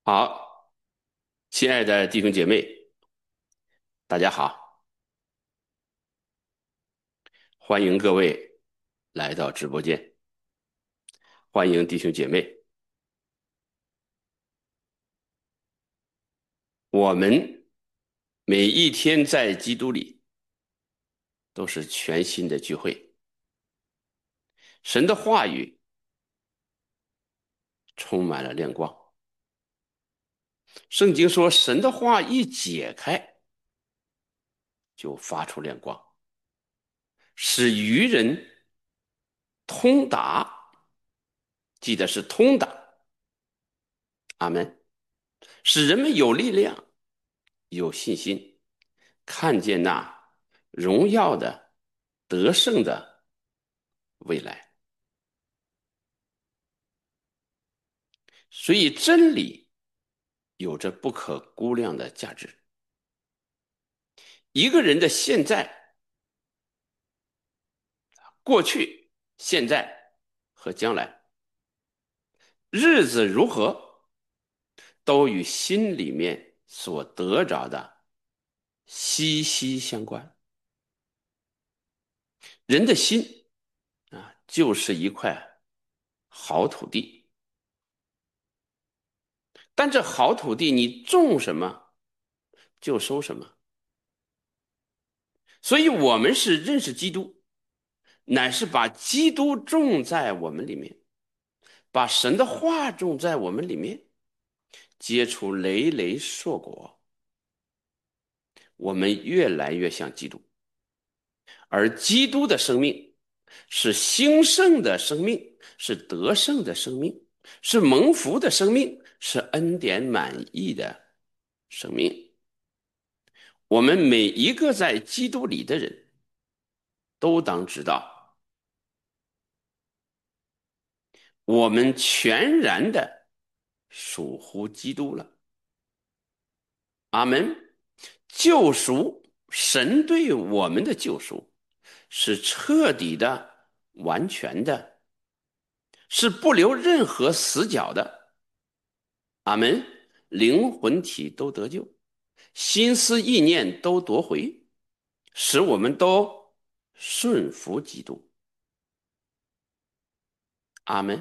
好，亲爱的弟兄姐妹，大家好，欢迎各位来到直播间，欢迎弟兄姐妹。我们每一天在基督里都是全新的聚会，神的话语充满了亮光。圣经说，神的话一解开，就发出亮光，使愚人通达，记得是通达。阿门。使人们有力量，有信心，看见那荣耀的、得胜的未来。所以，真理有着不可估量的价值。一个人的现在、过去、现在和将来，日子如何，都与心里面所得着的息息相关。人的心啊，就是一块好土地。但这好土地，你种什么就收什么。所以，我们是认识基督，乃是把基督种在我们里面，把神的话种在我们里面，结出累累硕果。我们越来越像基督，而基督的生命是兴盛的生命，是得胜的生命，是蒙福的生命，是恩典满溢的生命。我们每一个在基督里的人都当知道，我们全然的属乎基督了。阿门。救赎，神对我们的救赎是彻底的、完全的，是不留任何死角的。阿门。灵魂体都得救，心思意念都夺回，使我们都顺服基督。阿门。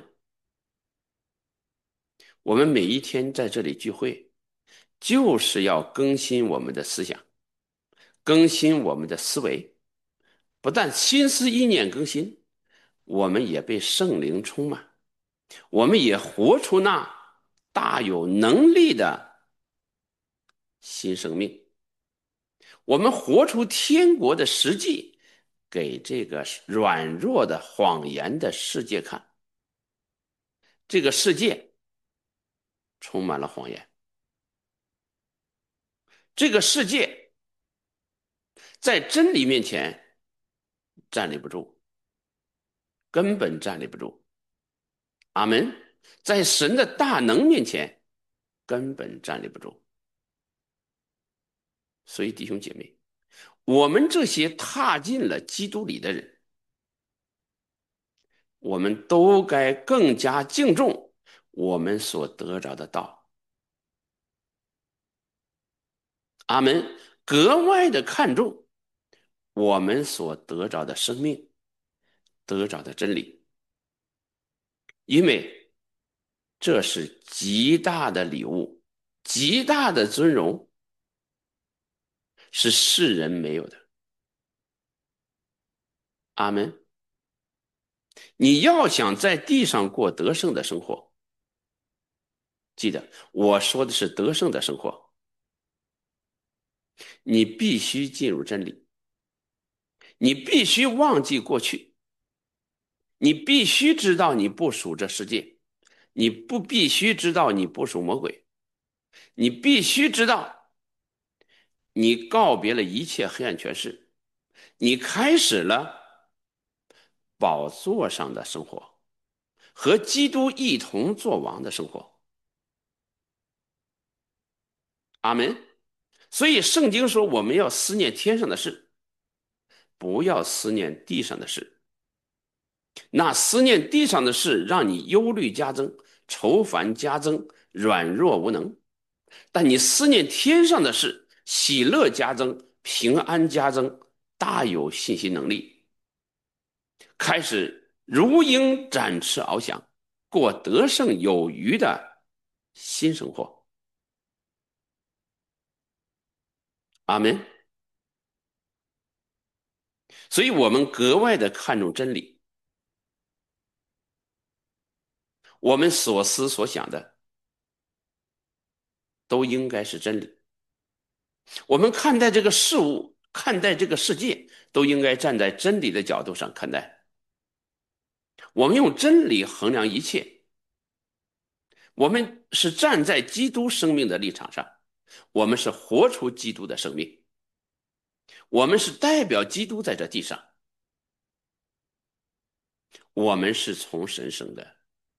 我们每一天在这里聚会，就是要更新我们的思想，更新我们的思维。不但心思意念更新，我们也被圣灵充满，我们也活出那大有能力的新生命。我们活出天国的实际，给这个软弱的谎言的世界看。这个世界充满了谎言，这个世界在真理面前站立不住，根本站立不住。阿门。在神的大能面前，根本站立不住。所以弟兄姐妹，我们这些踏进了基督里的人，我们都该更加敬重我们所得着的道。阿门。格外的看重我们所得着的生命，得着的真理，因为这是极大的礼物，极大的尊荣，是世人没有的。阿门。你要想在地上过得胜的生活，记得我说的是得胜的生活，你必须进入真理，你必须忘记过去，你必须知道你不属这世界，你不必须知道你不属魔鬼，你必须知道你告别了一切黑暗权势，你开始了宝座上的生活，和基督一同作王的生活。阿门。所以圣经说，我们要思念天上的事，不要思念地上的事。那思念地上的事，让你忧虑加增，愁烦加增， 软弱无能。但你思念天上的事，喜乐加增，平安加增，大有信心能力，开始如鹰展翅翱翔，过得胜有余的新生活。阿门。所以我们格外的看重真理，我们所思所想的都应该是真理。我们看待这个事物，看待这个世界，都应该站在真理的角度上看待。我们用真理衡量一切，我们是站在基督生命的立场上，我们是活出基督的生命，我们是代表基督在这地上，我们是从神生的，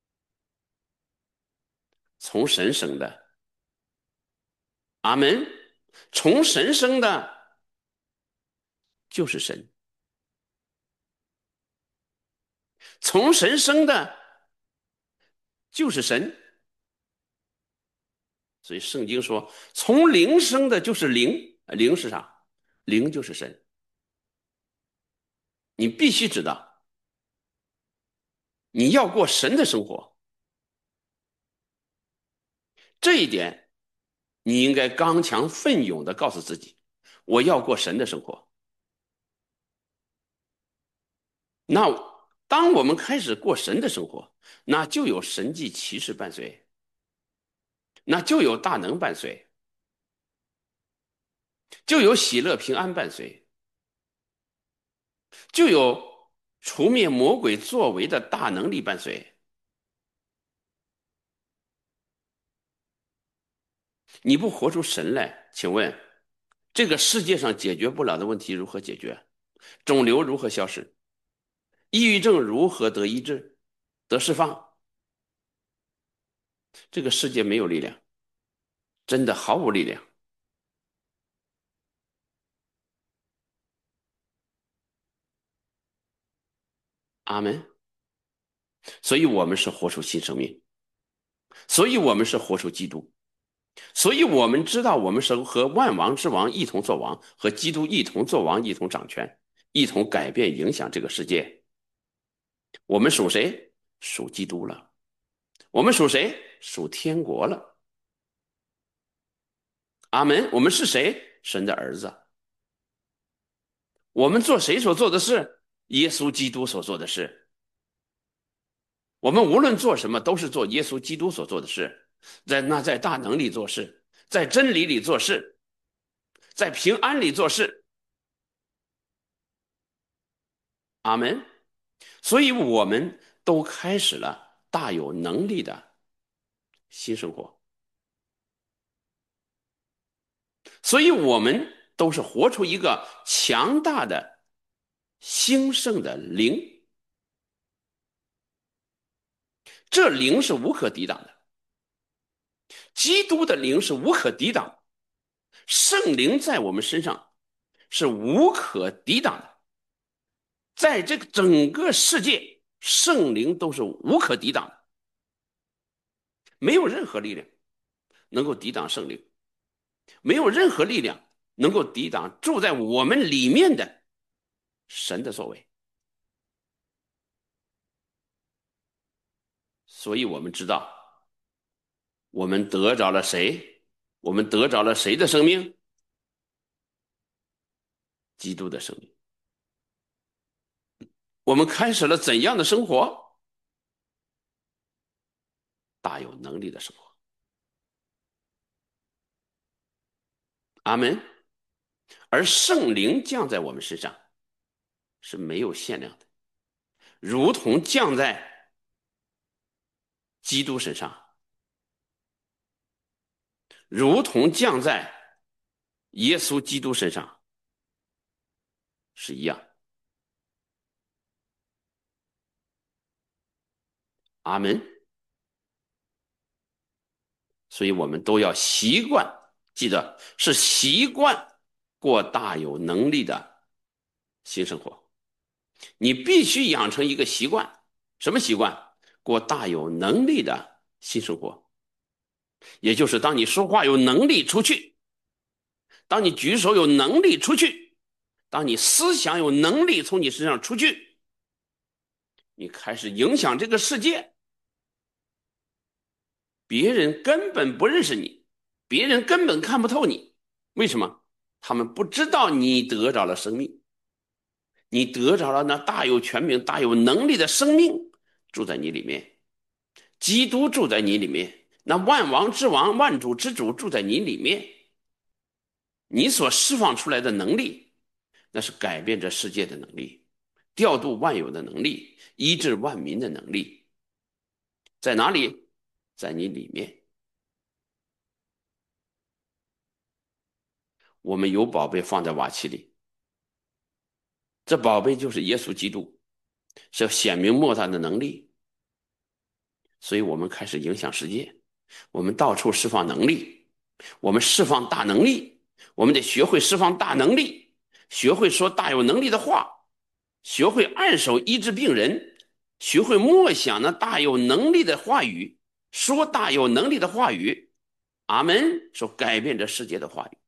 从神生的，阿门。从神生的就是神，从神生的就是神。所以圣经说，从灵生的就是灵，灵是啥？灵就是神。你必须知道，你要过神的生活，这一点你应该刚强奋勇的告诉自己，我要过神的生活。那当我们开始过神的生活，那就有神迹奇事伴随，那就有大能伴随，就有喜乐平安伴随，就有除灭魔鬼作为的大能力伴随。你不活出神来，请问这个世界上解决不了的问题如何解决？肿瘤如何消失？抑郁症如何得医治、得释放？这个世界没有力量，真的毫无力量。阿门。所以我们是活出新生命，所以我们是活出基督，所以我们知道我们是和万王之王一同作王，和基督一同作王，一同掌权，一同改变影响这个世界。我们属谁？属基督了。我们属谁？属天国了。阿门。我们是谁？神的儿子。我们做谁所做的事？耶稣基督所做的事。我们无论做什么，都是做耶稣基督所做的事。在大能里做事，在真理里做事，在平安里做事。阿门。所以我们都开始了大有能力的新生活。所以我们都是活出一个强大的兴盛的灵，这灵是无可抵挡的，基督的灵是无可抵挡的，圣灵在我们身上是无可抵挡的，在这个整个世界，圣灵都是无可抵挡的，没有任何力量能够抵挡圣灵，没有任何力量能够抵挡住在我们里面的神的作为。所以我们知道，我们得着了谁？我们得着了谁的生命？基督的生命。我们开始了怎样的生活？大有能力的生活。阿门。而圣灵降在我们身上是没有限量的，如同降在基督身上，如同降在耶稣基督身上是一样。阿门。所以我们都要习惯，记得是习惯过大有能力的新生活。你必须养成一个习惯，什么习惯？过大有能力的新生活。 也就是当你说话有能力出去，当你举手有能力出去，当你思想有能力从你身上出去，你开始影响这个世界，别人根本不认识你，别人根本看不透你。为什么？他们不知道你得着了生命，你得着了那大有权柄、大有能力的生命住在你里面，基督住在你里面，那万王之王、万主之主住在你里面，你所释放出来的能力，那是改变这世界的能力，调度万有的能力，医治万民的能力，在哪里？在你里面。我们有宝贝放在瓦器里，这宝贝就是耶稣基督，是要显明莫大的能力，所以我们开始影响世界，我们到处释放能力，我们释放大能力，我们得学会释放大能力，学会说大有能力的话，学会按手医治病人，学会默想那大有能力的话语，说大有能力的话语。阿门，说改变这世界的话语，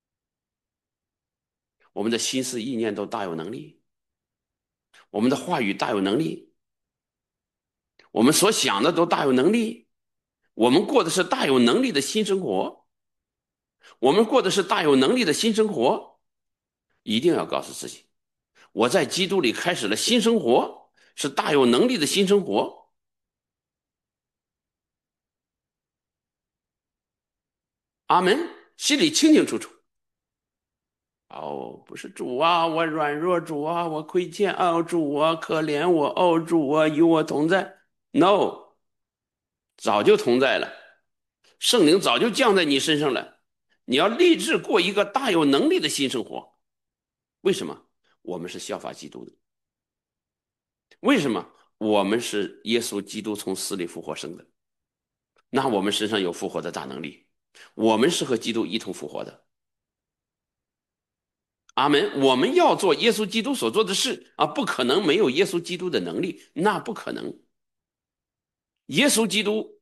我们的心思意念都大有能力，我们的话语大有能力，我们所想的都大有能力，我们过的是大有能力的新生活，我们过的是大有能力的新生活。一定要告诉自己，我在基督里开始了新生活，是大有能力的新生活。阿门，心里清清楚楚。哦，不是主啊，我软弱，主啊，我亏欠，哦，主啊，可怜我，哦，主啊，与我同在。No，早就同在了，圣灵早就降在你身上了。你要立志过一个大有能力的新生活。为什么？我们是效法基督的。为什么？我们是耶稣基督从死里复活生的。那我们身上有复活的大能力，我们是和基督一同复活的。阿门。我们要做耶稣基督所做的事啊，不可能没有耶稣基督的能力，那不可能。耶稣基督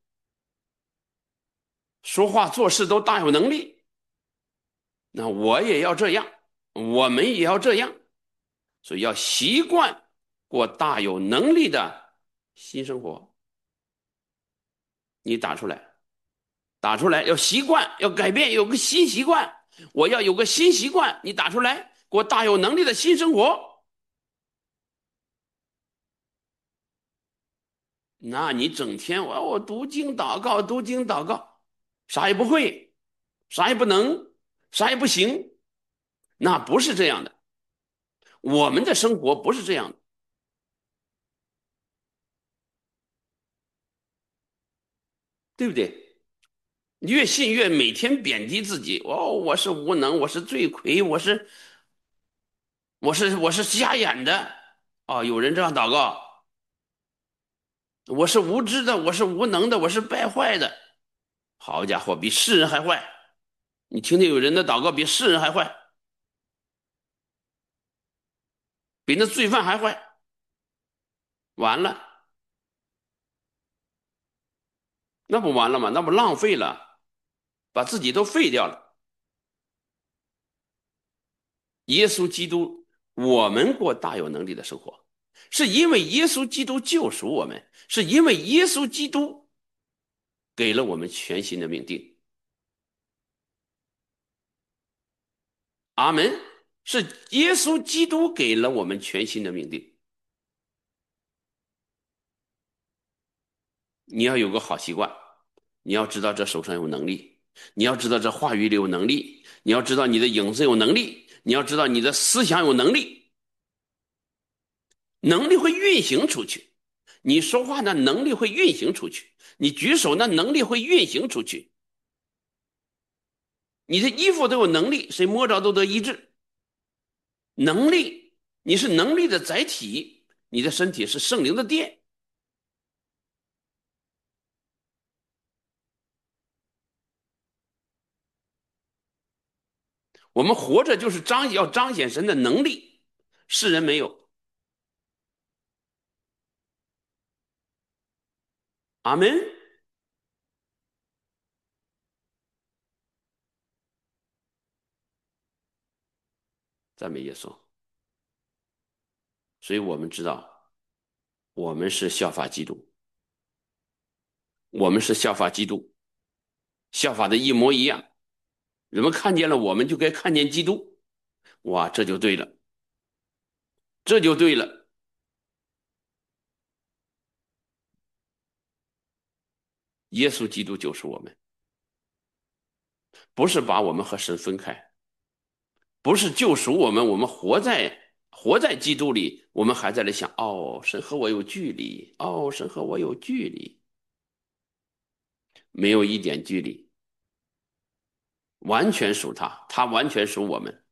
说话做事都大有能力，那我也要这样，我们也要这样，所以要习惯过大有能力的新生活。你打出来，打出来，要习惯，要改变，有个新习惯。我要有个新习惯，你打出来，过大有能力的新生活。那你整天我读经祷告，读经祷告，啥也不会，啥也不能，啥也不行，那不是这样的。我们的生活不是这样的，对不对？越信越每天贬低自己，哦，我是无能，我是罪魁，我是瞎眼的。哦，有人这样祷告，我是无知的，我是无能的，我是败坏的。好家伙，比世人还坏！你听听有人的祷告比世人还坏，比那罪犯还坏。完了，那不完了吗？那不浪费了，把自己都废掉了。耶稣基督，我们过大有能力的生活，是因为耶稣基督救赎我们，是因为耶稣基督给了我们全新的命定。阿门。是耶稣基督给了我们全新的命定。你要有个好习惯，你要知道这手上有能力，你要知道这话语里有能力，你要知道你的影子有能力，你要知道你的思想有能力，能力会运行出去。你说话那能力会运行出去，你举手那能力会运行出去。你的衣服都有能力，谁摸着都得医治。能力，你是能力的载体，你的身体是圣灵的殿。我们活着就是要彰显神的能力，世人没有。阿门。 赞美耶稣。所以我们知道，我们是效法基督，我们是效法基督，效法的一模一样。人们看见了我们，就该看见基督。哇，这就对了，这就对了。耶稣基督就是我们，不是把我们和神分开，不是救赎我们，我们活在基督里，我们还在那想，哦，神和我有距离，哦，神和我有距离，没有一点距离，完全属他，他完全属我们，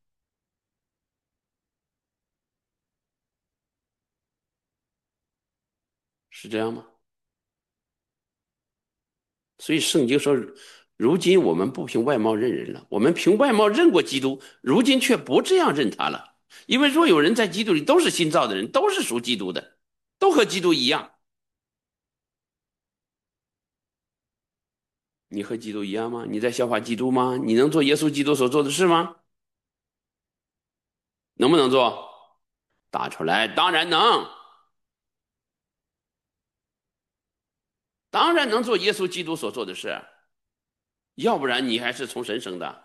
是这样吗？所以圣经说，如今我们不凭外貌认人了，我们凭外貌认过基督，如今却不这样认他了。因为若有人在基督里，都是新造的人，都是属基督的，都和基督一样。你和基督一样吗？你在效法基督吗？你能做耶稣基督所做的事吗？能不能做？打出来，当然能，当然能做耶稣基督所做的事，要不然你还是从神生的，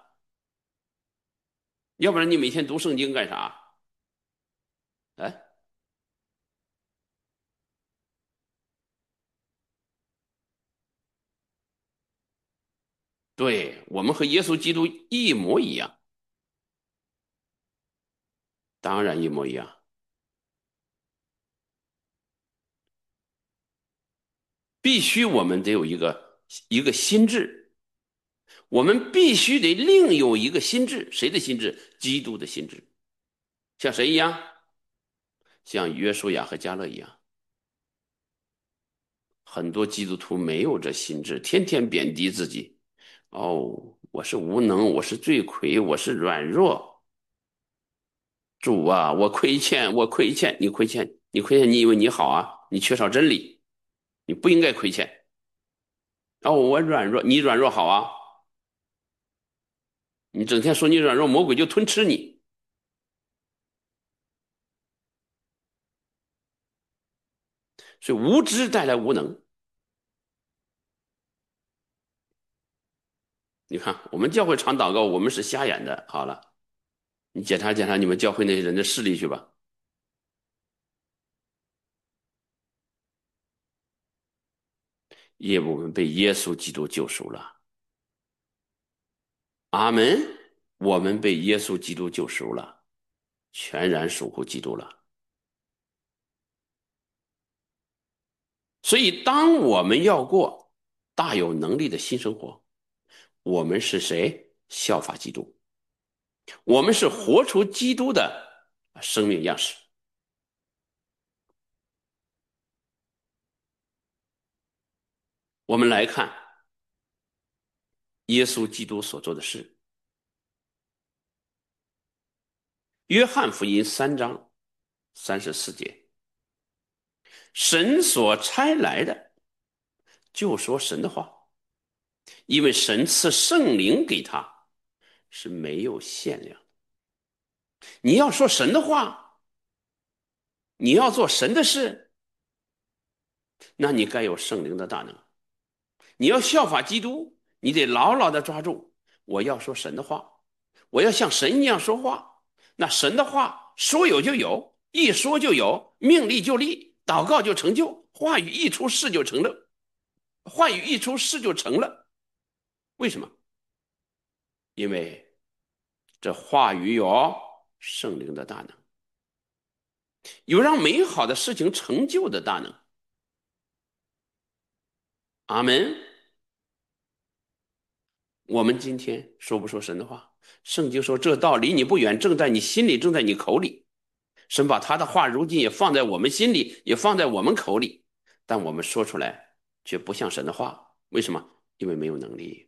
要不然你每天读圣经干啥？哎，对，我们和耶稣基督一模一样，当然一模一样。必须我们得有一个心智，我们必须得另有一个心智，谁的心智？基督的心智，像谁一样？像约书亚和迦勒一样。很多基督徒没有这心智，天天贬低自己。哦，我是无能，我是罪魁，我是软弱。主啊，我亏欠，我亏欠，你亏欠，你亏欠，你以为你好啊？你缺少真理，你不应该亏欠。哦，我软弱，你软弱好啊？你整天说你软弱，魔鬼就吞吃你。所以无知带来无能。你看，我们教会常祷告，我们是瞎眼的。好了，你检查检查你们教会那些人的视力去吧。因为我们被耶稣基督救赎了。阿门。我们被耶稣基督救赎了，全然属乎基督了。所以，当我们要过大有能力的新生活，我们是谁？效法基督，我们是活出基督的生命样式。我们来看耶稣基督所做的事。约翰福音3章34节，神所差来的就说神的话，因为神赐圣灵给他是没有限量。你要说神的话，你要做神的事，那你该有圣灵的大能。你要效法基督，你得牢牢的抓住，我要说神的话，我要像神一样说话。那神的话说有就有，一说就有，命立就立，祷告就成就，话语一出事就成了，话语一出事就成了。为什么？因为这话语有圣灵的大能，有让美好的事情成就的大能。阿门。我们今天说不说神的话？圣经说这道离你不远，正在你心里，正在你口里。神把他的话如今也放在我们心里，也放在我们口里，但我们说出来却不像神的话。为什么？因为没有能力。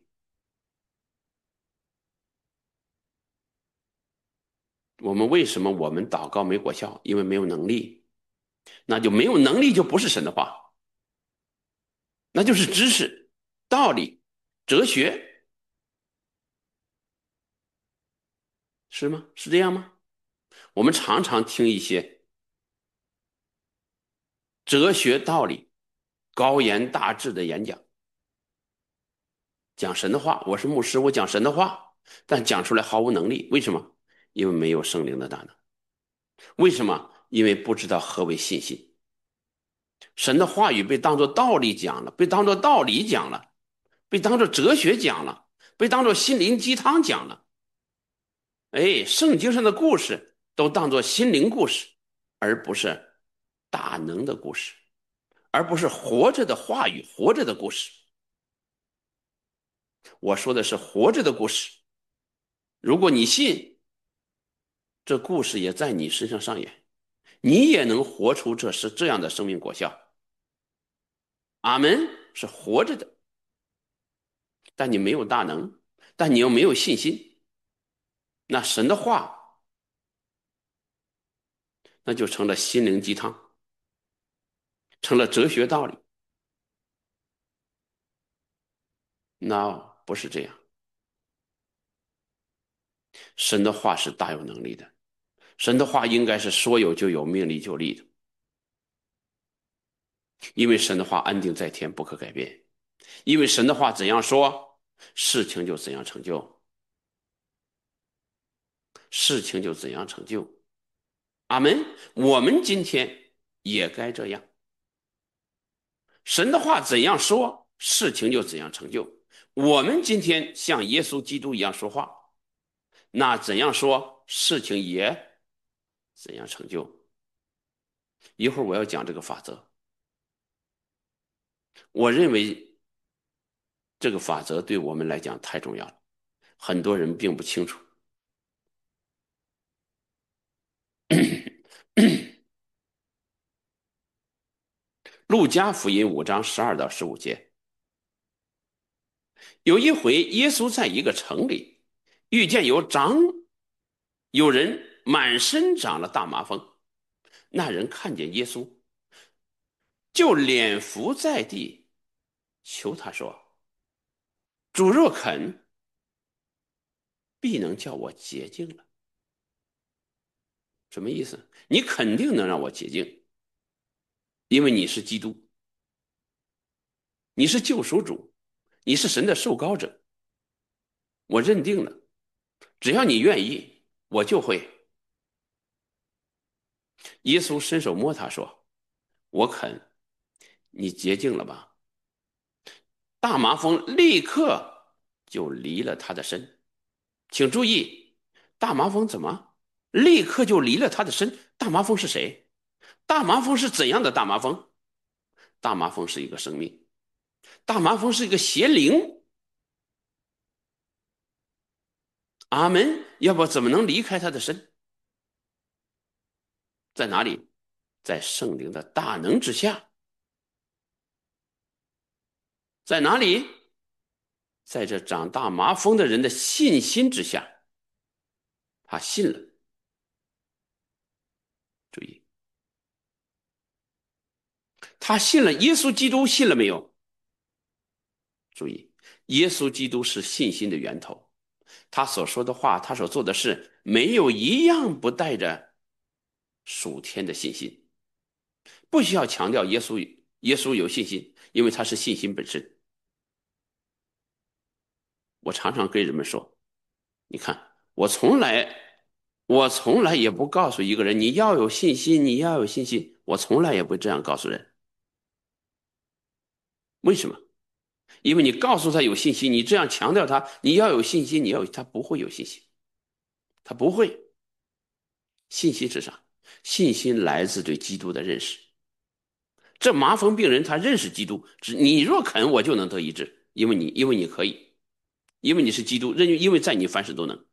为什么我们祷告没果效？因为没有能力。那就没有能力，就不是神的话，那就是知识、道理、哲学，是吗？是这样吗？ 我们常常听一些哲学道理、高言大志的演讲，讲神的话。我是牧师，我讲神的话，但讲出来毫无能力。为什么？因为没有圣灵的大能。为什么？因为不知道何为信心。神的话语被当作道理讲了，被当作道理讲了，被当作哲学讲了，被当作心灵鸡汤讲了。哎，圣经上的故事都当作心灵故事，而不是大能的故事，而不是活着的话语、活着的故事。我说的是活着的故事。如果你信，这故事也在你身上上演，你也能活出这样的生命果效。阿门，是活着的，但你没有大能，但你又没有信心，那神的话那就成了心灵鸡汤，成了哲学道理。那不是这样，神的话是大有能力的，神的话应该是说有就有，命立就立的，因为神的话安定在天，不可改变。因为神的话怎样说，事情就怎样成就，事情就怎样成就。阿门。我们今天也该这样，神的话怎样说，事情就怎样成就。我们今天像耶稣基督一样说话，那怎样说，事情也怎样成就。一会儿我要讲这个法则，我认为这个法则对我们来讲太重要了，很多人并不清楚。路加福音5章12到15节，有一回，耶稣在一个城里遇见有人满身长了大麻风，那人看见耶稣，就脸伏在地，求他说：“主若肯，必能叫我洁净了。”什么意思？你肯定能让我洁净，因为你是基督，你是救赎主，你是神的受膏者。我认定了，只要你愿意，我就会。耶稣伸手摸他说：“我肯，你洁净了吧。”大麻风立刻就离了他的身。请注意，大麻风怎么立刻就离了他的身？大麻风是谁？大麻风是怎样的大麻风？大麻风是一个生命，大麻风是一个邪灵。阿门。要不怎么能离开他的身？在哪里？在圣灵的大能之下。在哪里？在这长大麻风的人的信心之下。他信了。注意，他信了耶稣基督，信了没有？注意，耶稣基督是信心的源头，他所说的话，他所做的事，没有一样不带着属天的信心。不需要强调耶稣有信心，因为他是信心本身。我常常跟人们说，你看，我从来也不告诉一个人你要有信心，你要有信心，我从来也不会这样告诉人。为什么？因为你告诉他有信心，你这样强调他，你要有信心，他不会有信心，他不会。信心是啥？信心来自对基督的认识。这麻风病人他认识基督，你若肯，我就能得医治，因为你可以，因为你是基督，因为在你凡事都能。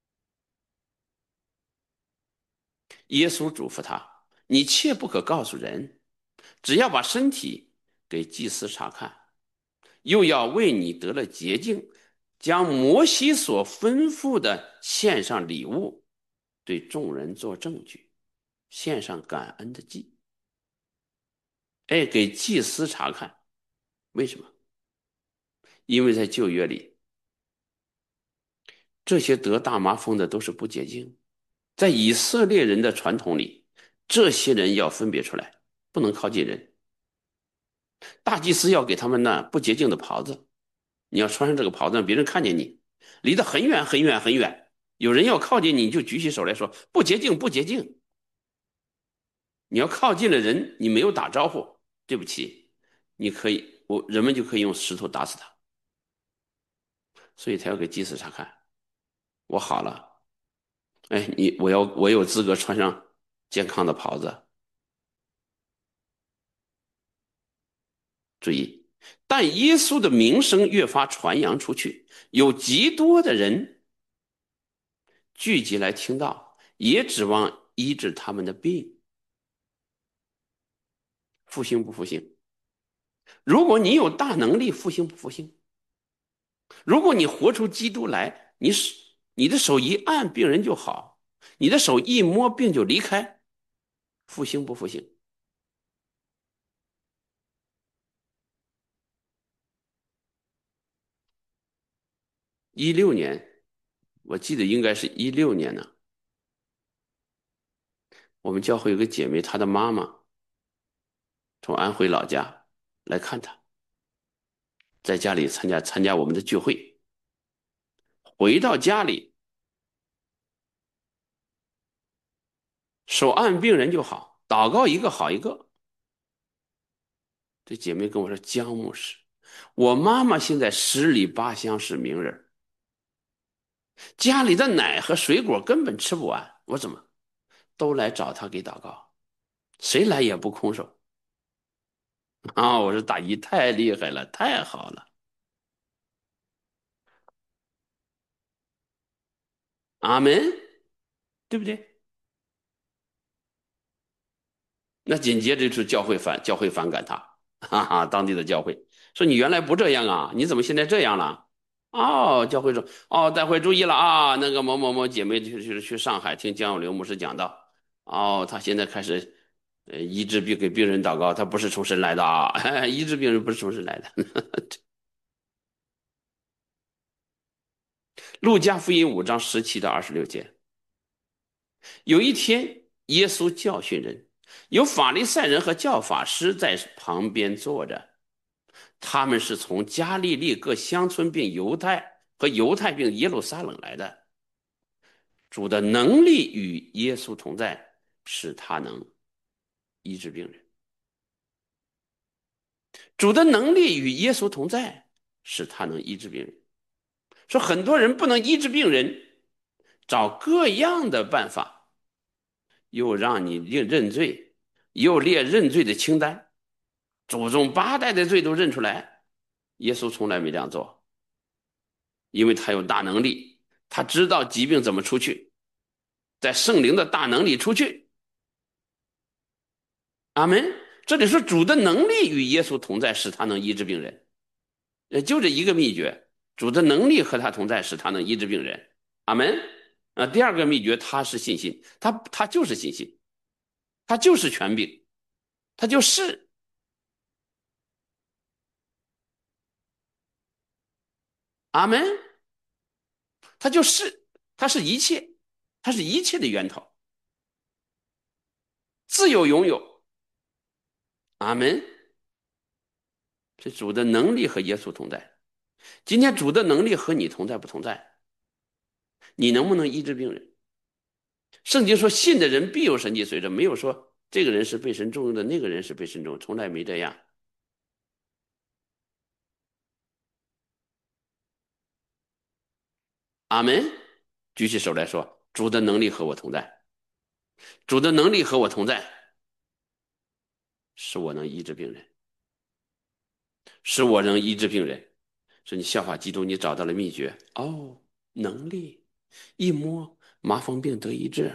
耶稣嘱咐他：你切不可告诉人，只要把身体给祭司查看，又要为你得了洁净，将摩西所吩咐的献上礼物，对众人做证据，献上感恩的祭。哎，给祭司查看，为什么？因为在旧约里，这些得大麻风的都是不洁净， 在以色列人的传统里，这些人要分别出来，不能靠近人。大祭司要给他们那不洁净的袍子，你要穿上这个袍子，让别人看见你，离得很远很远很远。有人要靠近你，你就举起手来说不洁净，不洁净。你要靠近了人，你没有打招呼，对不起，你可以，人们就可以用石头打死他。所以他要给祭司查看，我好了，哎，我有资格穿上健康的袍子。注意，但耶稣的名声越发传扬出去，有极多的人聚集来听到，也指望医治他们的病。复兴不复兴？如果你有大能力，复兴不复兴？如果你活出基督来，你的手一按，病人就好；你的手一摸，病就离开。复兴不复兴？16年，我记得应该是16年呢。我们教会有个姐妹，她的妈妈从安徽老家来看她，在家里参加我们的聚会。回到家里，手按病人就好，祷告一个好一个。这姐妹跟我说：“江牧师，我妈妈现在十里八乡是名人，家里的奶和水果根本吃不完，我怎么都来找她给祷告，谁来也不空手啊！”我说：“大姨太厉害了，太好了，阿门，对不对？”那紧接着就是教会反感他，哈哈，当地的教会说你原来不这样啊，你怎么现在这样了？哦，教会说哦，待会注意了啊，那个某某某姐妹就是去上海听江永流牧师讲道，哦，他现在开始医治病给病人祷告，他不是从神来的啊，医治病人不是从神来的。路加福音5章17到26节，有一天耶稣教训人，有法利赛人和教法师在旁边坐着。他们是从加利利各乡村并犹太和犹太并耶路撒冷来的。主的能力与耶稣同在，使他能医治病人。主的能力与耶稣同在，使他能医治病人。说很多人不能医治病人，找各样的办法，又让你认罪，又列认罪的清单，祖宗8代的罪都认出来。耶稣从来没这样做，因为他有大能力，他知道疾病怎么出去，在圣灵的大能力出去。阿门。这里说主的能力与耶稣同在，使他能医治病人。就这一个秘诀，主的能力和他同在，使他能医治病人。阿门。第二个秘诀，他是信心，他就是信心，他就是权柄，他就是阿门，他就是他是一切，他是一切的源头，自有拥有。阿门。这主的能力和耶稣同在。今天主的能力和你同在不同在？你能不能医治病人？圣经说信的人必有神迹随着，没有说这个人是被神重用的，那个人是被神重用，从来没这样。阿门。举起手来说，主的能力和我同在，主的能力和我同在，使我能医治病人，使我能医治病人。说你效法基督，你找到了秘诀哦，能力一摸麻风病得医治，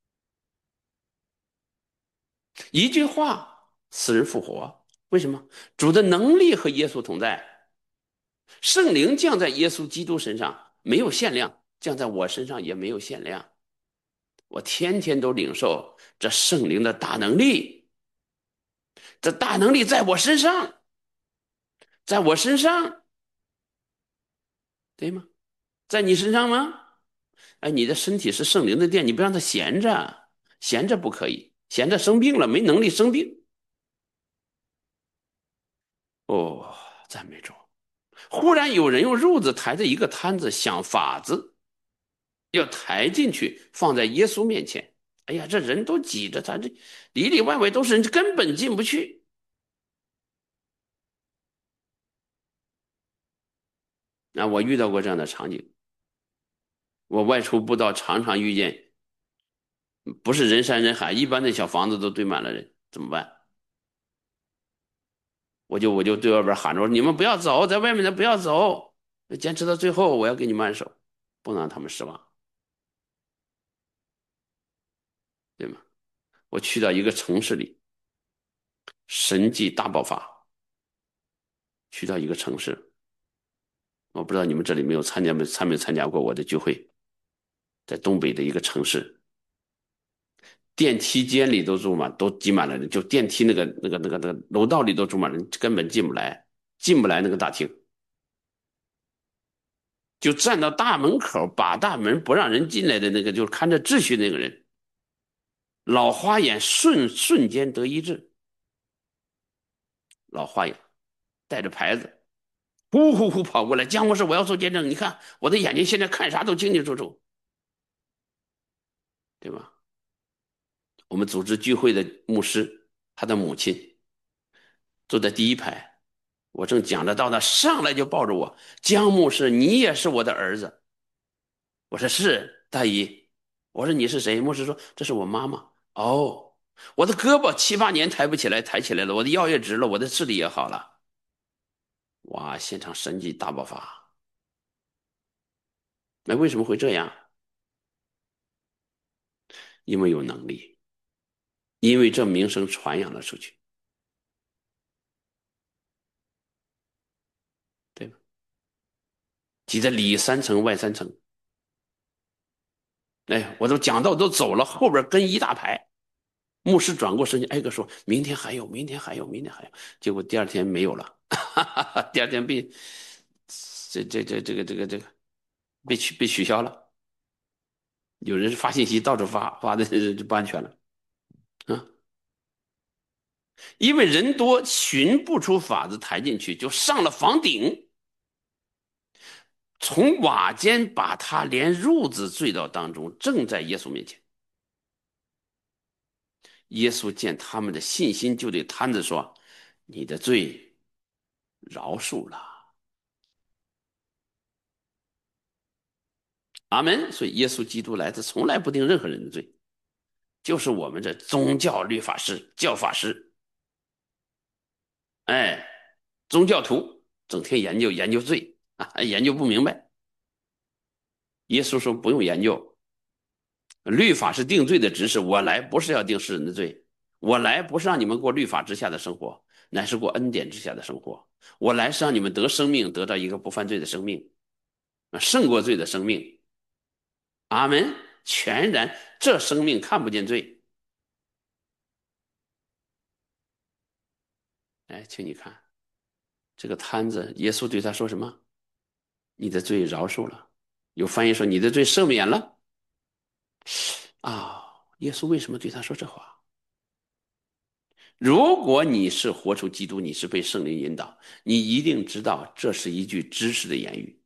一句话死人复活。为什么？主的能力和耶稣同在，圣灵降在耶稣基督身上没有限量，降在我身上也没有限量。我天天都领受这圣灵的大能力，这大能力在我身上，在我身上，对吗？在你身上吗？ 哎，你的身体是圣灵的殿，你不让它闲着，闲着不可以，闲着生病了，没能力生病。哦，赞美主！忽然有人用褥子抬着一个摊子，想法子要抬进去，放在耶稣面前。哎呀，这人都挤着他，这里里外外都是人，根本进不去。啊，我遇到过这样的场景，我外出布道常常遇见，不是人山人海，一般的小房子都堆满了人，怎么办？我就对外边喊着：“你们不要走，在外面的不要走，坚持到最后，我要给你们按手，不能让他们失望，对吗？”我去到一个城市里，神迹大爆发。去到一个城市，我不知道你们这里没有参加过我的聚会，在东北的一个城市，电梯间里都挤满了人，就电梯那个楼道里都住满了人，根本进不来，进不来那个大厅，就站到大门口把大门不让人进来的那个，就是看着秩序那个人，老花眼瞬间得医治，老花眼带着牌子，呼呼呼跑过来，姜博士，我要做见证，你看我的眼睛现在看啥都清清楚楚，对吧？我们组织聚会的牧师，他的母亲坐在第一排，我正讲着道呢，上来就抱着我，姜牧师，你也是我的儿子。我说是大姨。我说你是谁？牧师说这是我妈妈。哦，我的胳膊7、8年抬不起来，抬起来了，我的腰也直了，我的视力也好了。哇，现场神迹大爆发。那为什么会这样？因为有能力，因为这名声传扬了出去，对吧？挤得里3层外3层。哎，我都讲道都走了，后边跟一大排。牧师转过身去，挨个说：“明天还有，明天还有，明天还有。”结果第二天没有了，第二天被这个被取消了。有人发信息到处发的就不安全了啊！因为人多，寻不出法子抬进去，就上了房顶，从瓦间把他连褥子坠到当中，正在耶稣面前。耶稣见他们的信心，就对摊子说：“你的罪饶恕了。”阿门。所以耶稣基督来，他从来不定任何人的罪，就是我们这宗教律法师、教法师，哎，宗教徒整天研究罪啊，研究不明白。耶稣说不用研究，律法是定罪的执事，我来不是要定世人的罪，我来不是让你们过律法之下的生活，乃是过恩典之下的生活。我来是让你们得生命，得到一个不犯罪的生命，胜过罪的生命。阿门。全然这生命看不见罪。哎，请你看这个摊子，耶稣对他说什么？你的罪饶恕了。有翻译说你的罪赦免了啊。耶稣为什么对他说这话？如果你是活出基督，你是被圣灵引导，你一定知道这是一句知识的言语，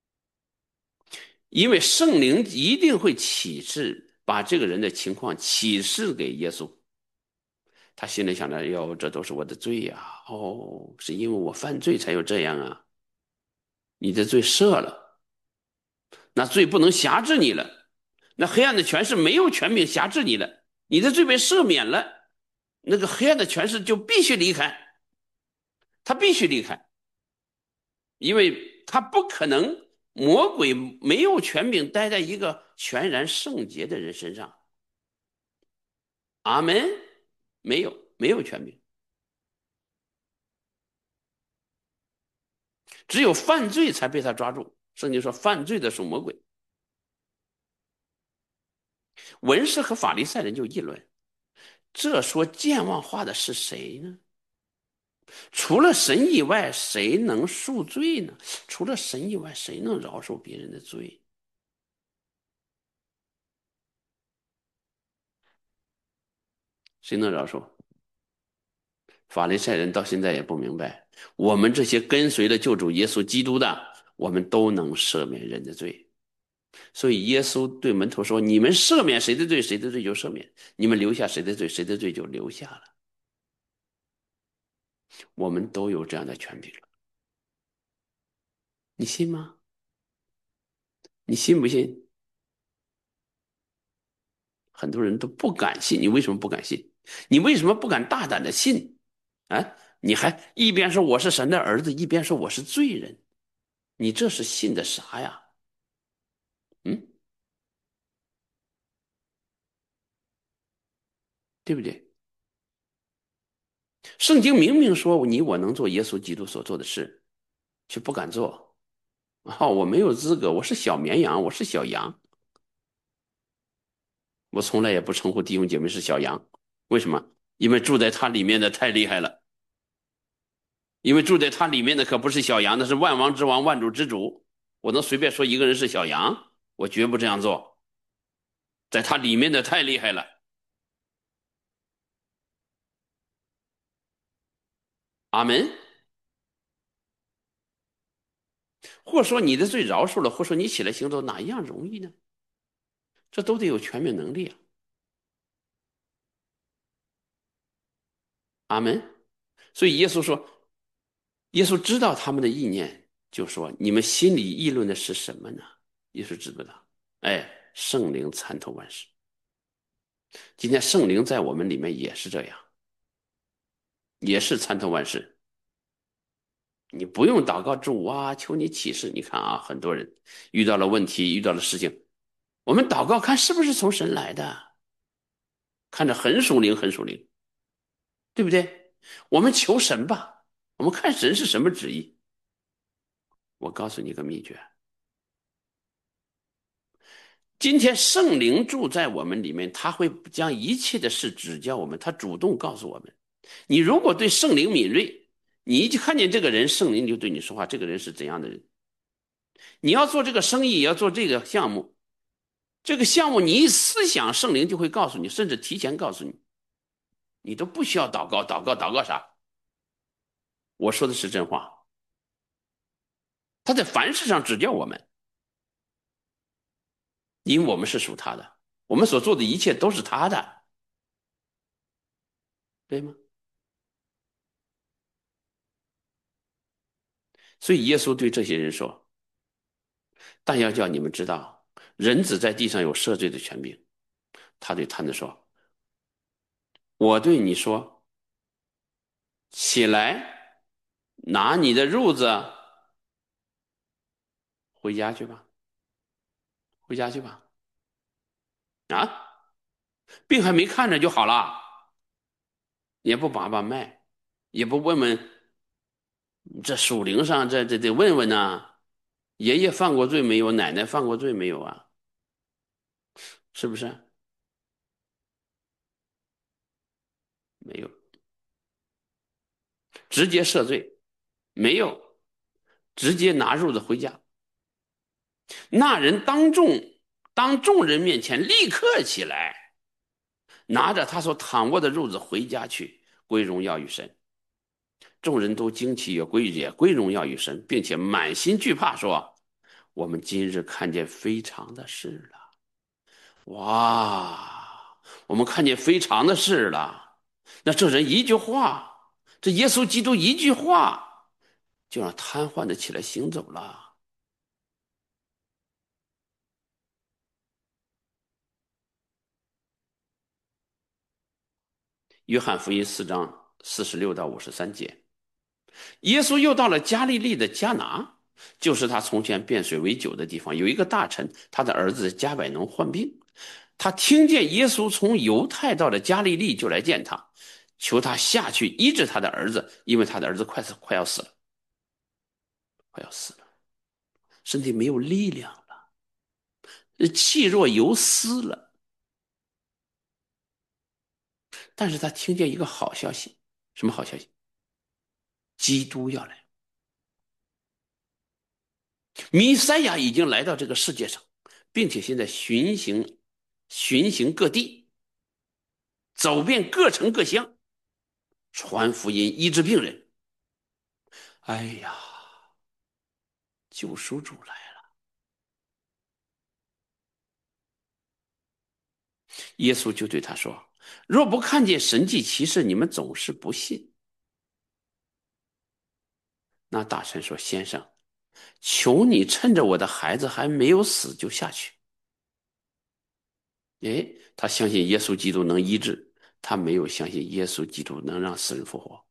因为圣灵一定会启示，把这个人的情况启示给耶稣。他心里想着：哟，这都是我的罪呀！哦，是因为我犯罪才有这样啊！你的罪赦了，那罪不能辖制你了，那黑暗的权势没有权柄辖制你了，你的罪被赦免了，那个黑暗的权势就必须离开，他必须离开，因为他不可能，魔鬼没有权柄待在一个全然圣洁的人身上。阿门。没有权柄，只有犯罪才被他抓住。圣经说，犯罪的属魔鬼。文士和法利赛人就议论：这说健忘话的是谁呢？除了神以外，谁能恕罪呢？除了神以外，谁能饶恕别人的罪？ 谁能饶恕？法利赛人到现在也不明白，我们这些跟随了救主耶稣基督的，我们都能赦免人的罪。所以耶稣对门徒说：“你们赦免谁的罪，谁的罪就赦免；你们留下谁的罪，谁的罪就留下了。”我们都有这样的权柄了，你信吗？你信不信？很多人都不敢信，你为什么不敢信？你为什么不敢大胆的信？啊，你还一边说我是神的儿子，一边说我是罪人，你这是信的啥呀？嗯，对不对？圣经明明说你我能做耶稣基督所做的事，却不敢做。啊，我没有资格，我是小绵羊，我是小羊，我从来也不称呼弟兄姐妹是小羊。为什么？因为住在他里面的太厉害了，因为住在他里面的可不是小羊，那是万王之王、万主之主。我能随便说一个人是小羊？我绝不这样做。在他里面的太厉害了。阿门。或说你的罪饶恕了，或说你起来行走，哪一样容易呢？这都得有全面能力啊。阿门。所以耶稣说，耶稣知道他们的意念，就说你们心里议论的是什么呢？耶稣知不知道？哎，圣灵参透万事。今天圣灵在我们里面也是这样，也是参透万事。你不用祷告主啊，求你启示。你看啊，很多人遇到了问题，遇到了事情，我们祷告看是不是从神来的，看着很属灵，很属灵，对不对？我们求神吧，我们看神是什么旨意。我告诉你个秘诀，今天圣灵住在我们里面，他会将一切的事指教我们，他主动告诉我们。你如果对圣灵敏锐，你一看见这个人，圣灵就对你说话，这个人是怎样的人？你要做这个生意，也要做这个项目，这个项目你一思想，圣灵就会告诉你，甚至提前告诉你，你都不需要祷告，祷告啥？我说的是真话，他在凡事上指教我们，因为我们是属他的，我们所做的一切都是他的，对吗？所以耶稣对这些人说：但要叫你们知道，人子在地上有赦罪的权柄。他对他们说：我对你说，起来，拿你的褥子回家去吧，回家去吧。啊，病还没看着就好了，也不把脉，也不问问这属灵上这得问问呐、爷爷犯过罪没有？奶奶犯过罪没有啊？是不是？没有，直接赦罪，没有，直接拿褥子回家。那人当众人面前立刻起来，拿着他所躺卧的褥子回家去，归荣耀与神。众人都惊奇，也归荣耀与神，并且满心惧怕，说：我们今日看见非常的事了。哇，我们看见非常的事了。那这人一句话，这耶稣基督一句话，就让瘫痪的起来行走了。约翰福音4章46到53节。耶稣又到了加利利的迦拿，就是他从前变水为酒的地方。有一个大臣，他的儿子加百农患病，他听见耶稣从犹太到了加利利，就来见他，求他下去医治他的儿子，因为他的儿子快要死了，快要死了，身体没有力量了，气若游丝了。但是他听见一个好消息，什么好消息？基督要来，弥赛亚已经来到这个世界上，并且现在巡行各地。 走遍各城各乡，传福音，医治病人。哎呀，救赎主来了！耶稣就对他说：若不看见神迹奇事，你们总是不信。那大臣说：先生，求你趁着我的孩子还没有死就下去。哎，他相信耶稣基督能医治，他没有相信耶稣基督能让死人复活。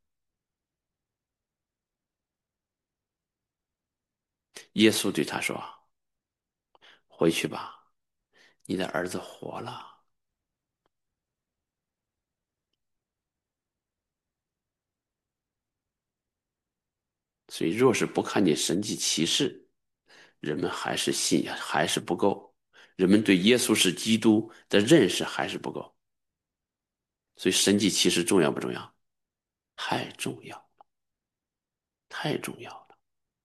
耶稣对他说：回去吧，你的儿子活了。所以，若是不看见神迹奇事，人们还是信还是不够，人们对耶稣是基督的认识还是不够。所以，神迹奇事重要不重要？太重要，太重要了。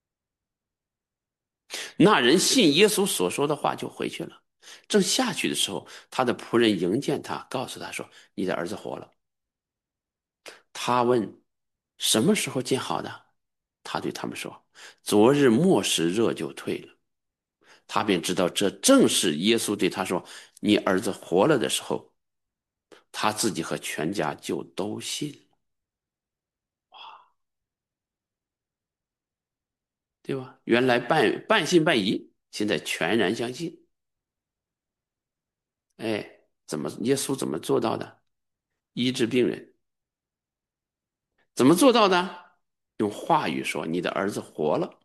那人信耶稣所说的话，就回去了。正下去的时候，他的仆人迎见他，告诉他说：“你的儿子活了。”他问：“什么时候见好的？”他对他们说：“昨日末时热就退了。”他便知道这正是耶稣对他说：“你儿子活了”的时候，他自己和全家就都信了，对吧？原来半信半疑，现在全然相信。哎，耶稣怎么做到的？医治病人，怎么做到的？用话语说：“你的儿子活了。”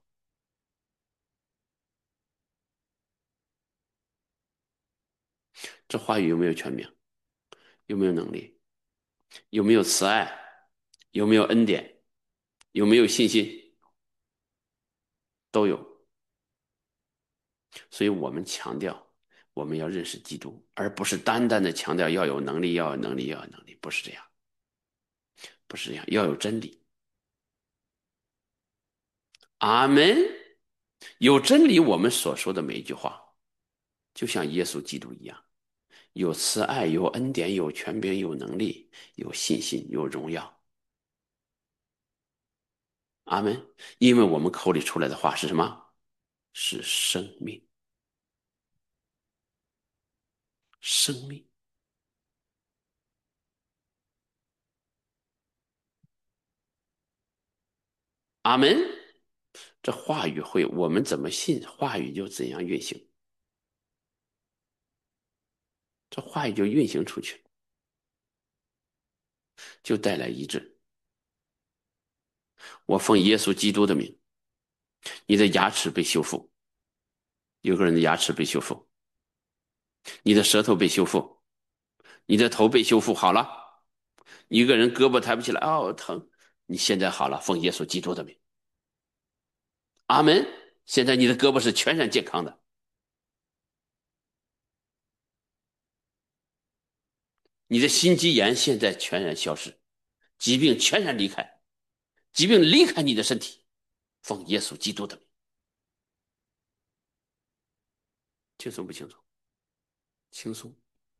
这话语有没有权柄？有没有能力？有没有慈爱？有没有恩典？有没有信心？都有。所以我们强调，我们要认识基督，而不是单单的强调要有能力，要有能力，要有能力，不是这样，不是这样，要有真理。阿门。有真理，我们所说的每一句话，就像耶稣基督一样，有慈爱，有恩典，有权柄，有能力，有信心，有荣耀。阿门。因为我们口里出来的话是什么？是生命，生命。阿门。这话语会，我们怎么信，话语就怎样运行，这话语就运行出去，就带来医治。我奉耶稣基督的名，你的牙齿被修复，有个人的牙齿被修复，你的舌头被修复，你的头被修复好了，一个人胳膊抬不起来，哦，疼，你现在好了，奉耶稣基督的名，阿门。现在你的胳膊是全然健康的，你的心肌炎现在全然消失，疾病全然离开，疾病离开你的身体，奉耶稣基督的名，轻松不轻松？轻松。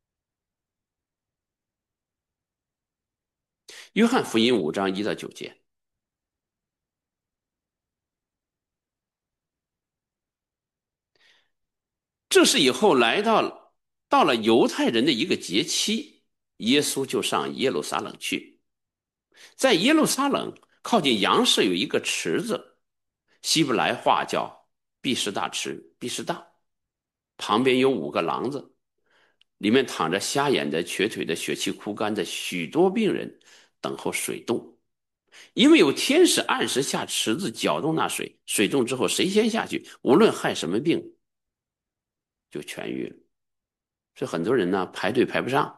约翰福音5章1到9节，这是以后到了犹太人的一个节期，耶稣就上耶路撒冷去。在耶路撒冷靠近杨市有一个池子，希伯来话叫毕士大池，毕士大，旁边有5个廊子，里面躺着瞎眼的、瘸腿的、血气枯干的许多病人，等候水动。因为有天使按时下池子搅动那水，水动之后谁先下去，无论害什么病，就痊愈了。所以很多人呢排队排不上。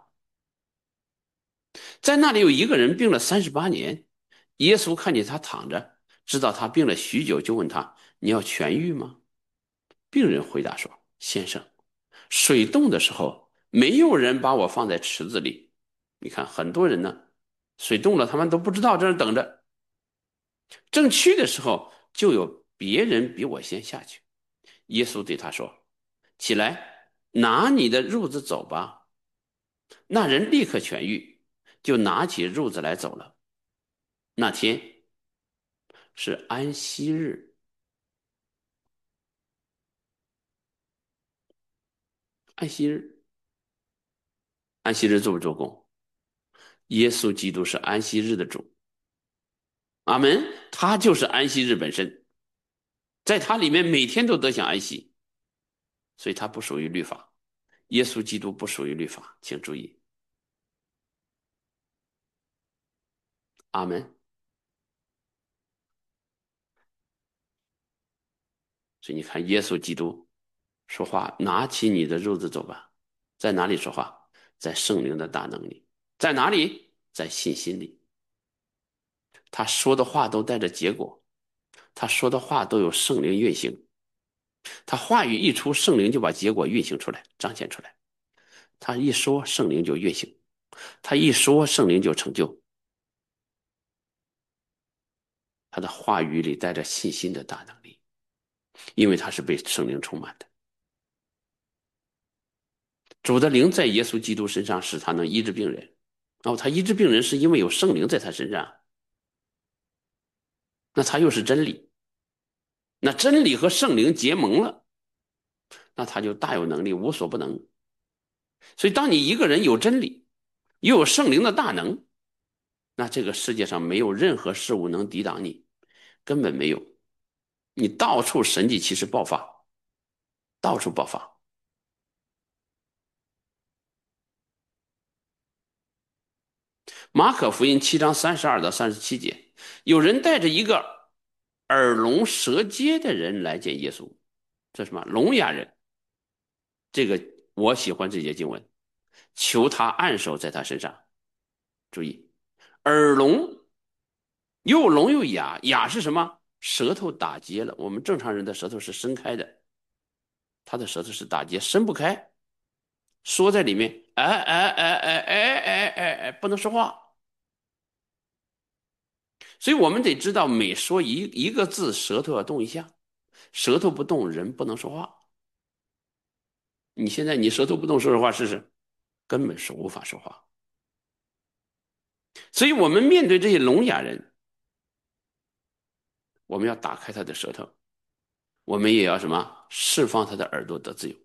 在那里有一个人病了38年，耶稣看见他躺着，知道他病了许久，就问他：“你要痊愈吗？”病人回答说：“先生，水动的时候，没有人把我放在池子里。你看，很多人呢，水动了，他们都不知道，在那等着。正去的时候，就有别人比我先下去。”耶稣对他说：“起来，拿你的褥子走吧。”那人立刻痊愈， 就拿起褥子来走了。那天是安息日，安息日，安息日做不做工？耶稣基督是安息日的主，阿门。他就是安息日本身，在他里面每天都得享安息，所以他不属于律法。耶稣基督不属于律法，请注意，阿门。所以你看，耶稣基督说话，拿起你的褥子走吧，在哪里说话？在圣灵的大能里，在哪里？在信心里。他说的话都带着结果，他说的话都有圣灵运行。他话语一出，圣灵就把结果运行出来，彰显出来。他一说，圣灵就运行；他一说，圣灵就成就。他的话语里带着信心的大能力，因为他是被圣灵充满的。主的灵在耶稣基督身上，使他能医治病人。他医治病人是因为有圣灵在他身上，那他又是真理，那真理和圣灵结盟了，那他就大有能力，无所不能。所以，当你一个人有真理，又有圣灵的大能，那这个世界上没有任何事物能抵挡你，根本没有。你到处神迹奇事爆发，到处爆发。马可福音7章32到37节，有人带着一个耳聋舌结的人来见耶稣，这是什么？聋哑人。这个我喜欢这节经文，求他按手在他身上。注意，耳聋又聋又哑，哑是什么？舌头打结了。我们正常人的舌头是伸开的，他的舌头是打结，伸不开，缩在里面，不能说话。所以我们得知道，每说一个字，舌头要动一下，舌头不动，人不能说话。你现在你舌头不动，说实话试试，根本是无法说话。所以我们面对这些聋哑人，我们要打开他的舌头，我们也要什么？释放他的耳朵得自由。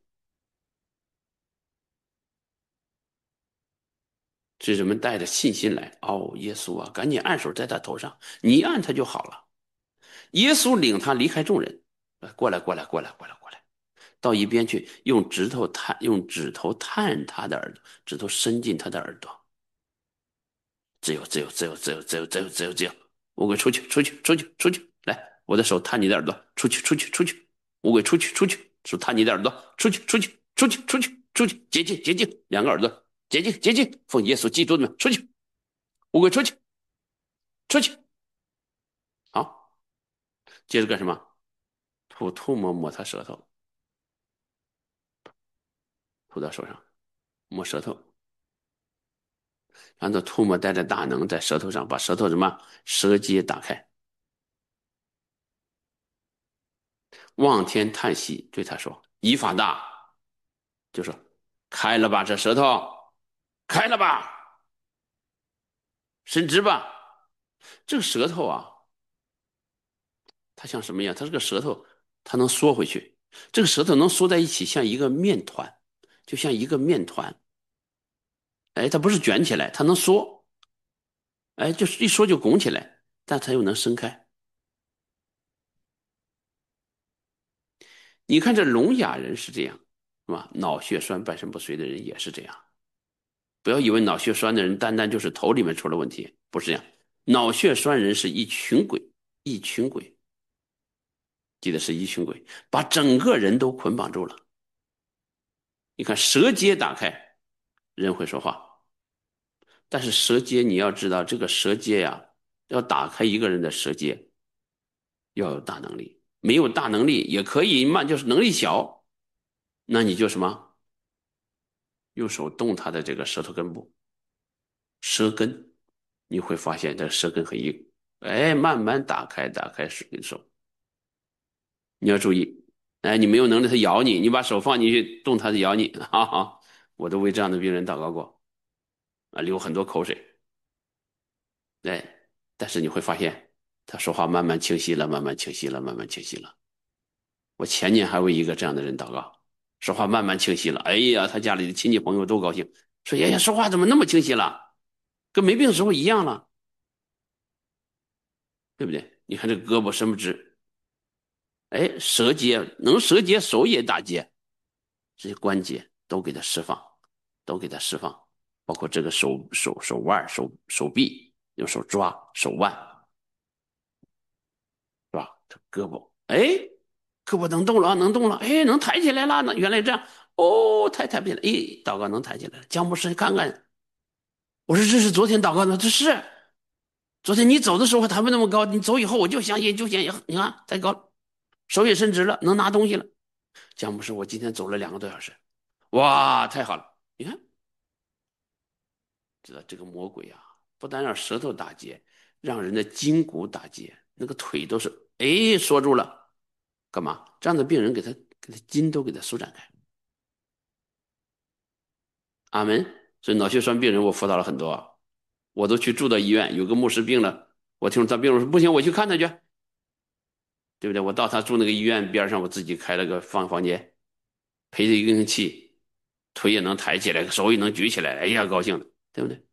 所以人们带着信心来，耶稣啊，赶紧按手在他头上，你一按他就好了。耶稣领他离开众人，过来，过来，过来，过来，过来，到一边去，用指头探他的耳朵，指头伸进他的耳朵，自由，自由，自由，自由，自由，自由，自由，自由，魔鬼出去，出去，出去，出去，来，我的手探你的耳朵，出去，出去，出去，魔鬼出去，出去，手探你的耳朵，出去，出去，出去，出去，出去，洁净，洁净，两个耳朵，洁净，洁净，奉耶稣基督的名，出去，魔鬼出去，出去，好，接着干什么？吐沫抹他舌头，吐到手上，抹舌头，让这吐沫带着大能在舌头上，把舌头什么舌结打开，望天叹息，对他说：以法大，就说开了吧，这舌头开了吧，伸直吧。这个舌头啊，它像什么样？它这个舌头，它能缩回去。这个舌头能缩在一起，像一个面团，就像一个面团。哎，它不是卷起来，它能缩。哎，就是一缩就拱起来，但它又能伸开。你看这聋哑人是这样，是吧？脑血栓半身不遂的人也是这样。不要以为脑血栓的人单单就是头里面出了问题，不是这样。脑血栓人是一群鬼，一群鬼，记得是一群鬼，把整个人都捆绑住了。你看舌结打开，人会说话，但是舌结你要知道，这个舌结呀，要打开一个人的舌结，要有大能力。没有大能力也可以慢，就是能力小，那你就什么，用手动他的这个舌头根部，舌根，你会发现这舌根很硬，哎，慢慢打开，打开手，你要注意，哎，你没有能力，他咬你，你把手放进去动他，咬你，哈哈，我都为这样的病人祷告过，啊，流很多口水。 哎，但是你会发现，他说话慢慢清晰了，慢慢清晰了，慢慢清晰了。我前年还为一个这样的人祷告，说话慢慢清晰了。哎呀，他家里的亲戚朋友都高兴，说：“哎呀，说话怎么那么清晰了？跟没病的时候一样了，对不对？你看这胳膊伸不直，哎，舌结能舌结，手也打结，这些关节都给他释放，都给他释放，包括这个手腕、手臂，用手抓手腕，是吧？这胳膊，哎，胳膊能动了，能动了，哎，能抬起来了，那原来这样，哦，抬不起来，哎，祷告能抬起来了。姜牧师，看看，我说这是昨天祷告的，这是昨天你走的时候抬不那么高，你走以后我就相信，你看太高了，手也伸直了，能拿东西了。姜牧师，我今天走了2个多小时，哇，太好了！你看，知道这个魔鬼啊，不但让舌头打结，让人的筋骨打结，那个腿都是哎缩住了，干嘛？这样的病人给他筋都给他舒展开。阿门。所以脑血栓病人我辅导了很多啊，我都去住到医院，有个牧师病了，我听说他病了，说不行，我去看他去，对不对？我到他住那个医院边上，我自己开了个房间，陪着一个气，腿也能抬起来，手也能举起来，哎呀，高兴的，对不对？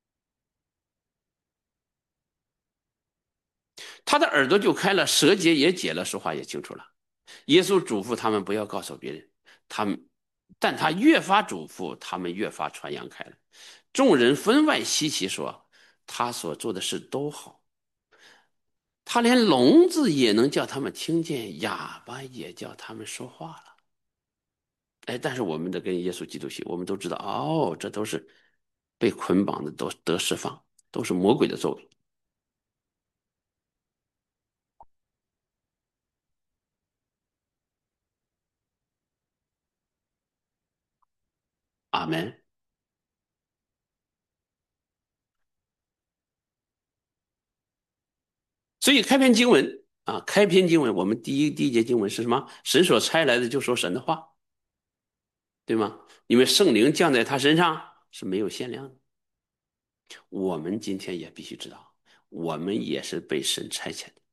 他的耳朵就开了，舌结也解了，说话也清楚了。耶稣嘱咐他们不要告诉别人，他们，但他越发嘱咐，他们越发传扬开了。众人分外稀奇，说他所做的事都好，他连聋子也能叫他们听见，哑巴也叫他们说话了。哎，但是我们得跟耶稣基督信，我们都知道，哦，这都是被捆绑的，都得释放，都是魔鬼的作为。阿门。所以开篇经文啊，开篇经文，我们第一节经文是什么？神所差来的就说神的话，对吗？因为圣灵降在他身上是没有限量的。我们今天也必须知道，我们也是被神差遣的。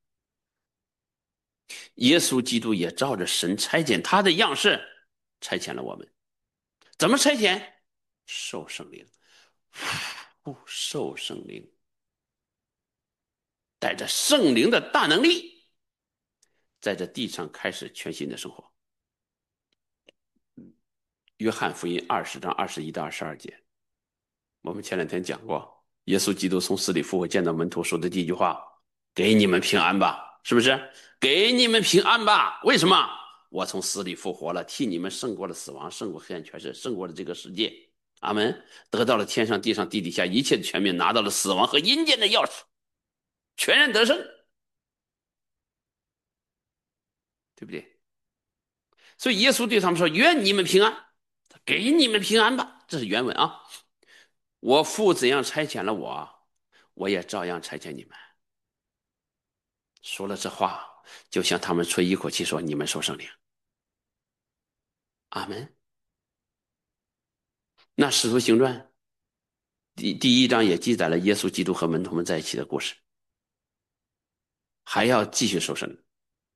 耶稣基督也照着神差遣他的样式差遣了我们。怎么差遣？受圣灵，不受圣灵，带着圣灵的大能力，在这地上开始全新的生活。约翰福音20章21到22节，我们前两天讲过，耶稣基督从死里复活，见到门徒说的第一句话：“给你们平安吧！”是不是？给你们平安吧？为什么？我从死里复活了，替你们胜过了死亡，胜过黑暗权势，胜过了这个世界。阿门！得到了天上、地上、地底下一切的权柄，拿到了死亡和阴间的钥匙，全然得胜，对不对？所以耶稣对他们说：“愿你们平安，给你们平安吧。”这是原文啊。我父怎样差遣了我，我也照样差遣你们。说了这话，就向他们吹一口气，说：“你们受圣灵。”阿门。那使徒行传第1章也记载了耶稣基督和门徒们在一起的故事，还要继续受圣灵。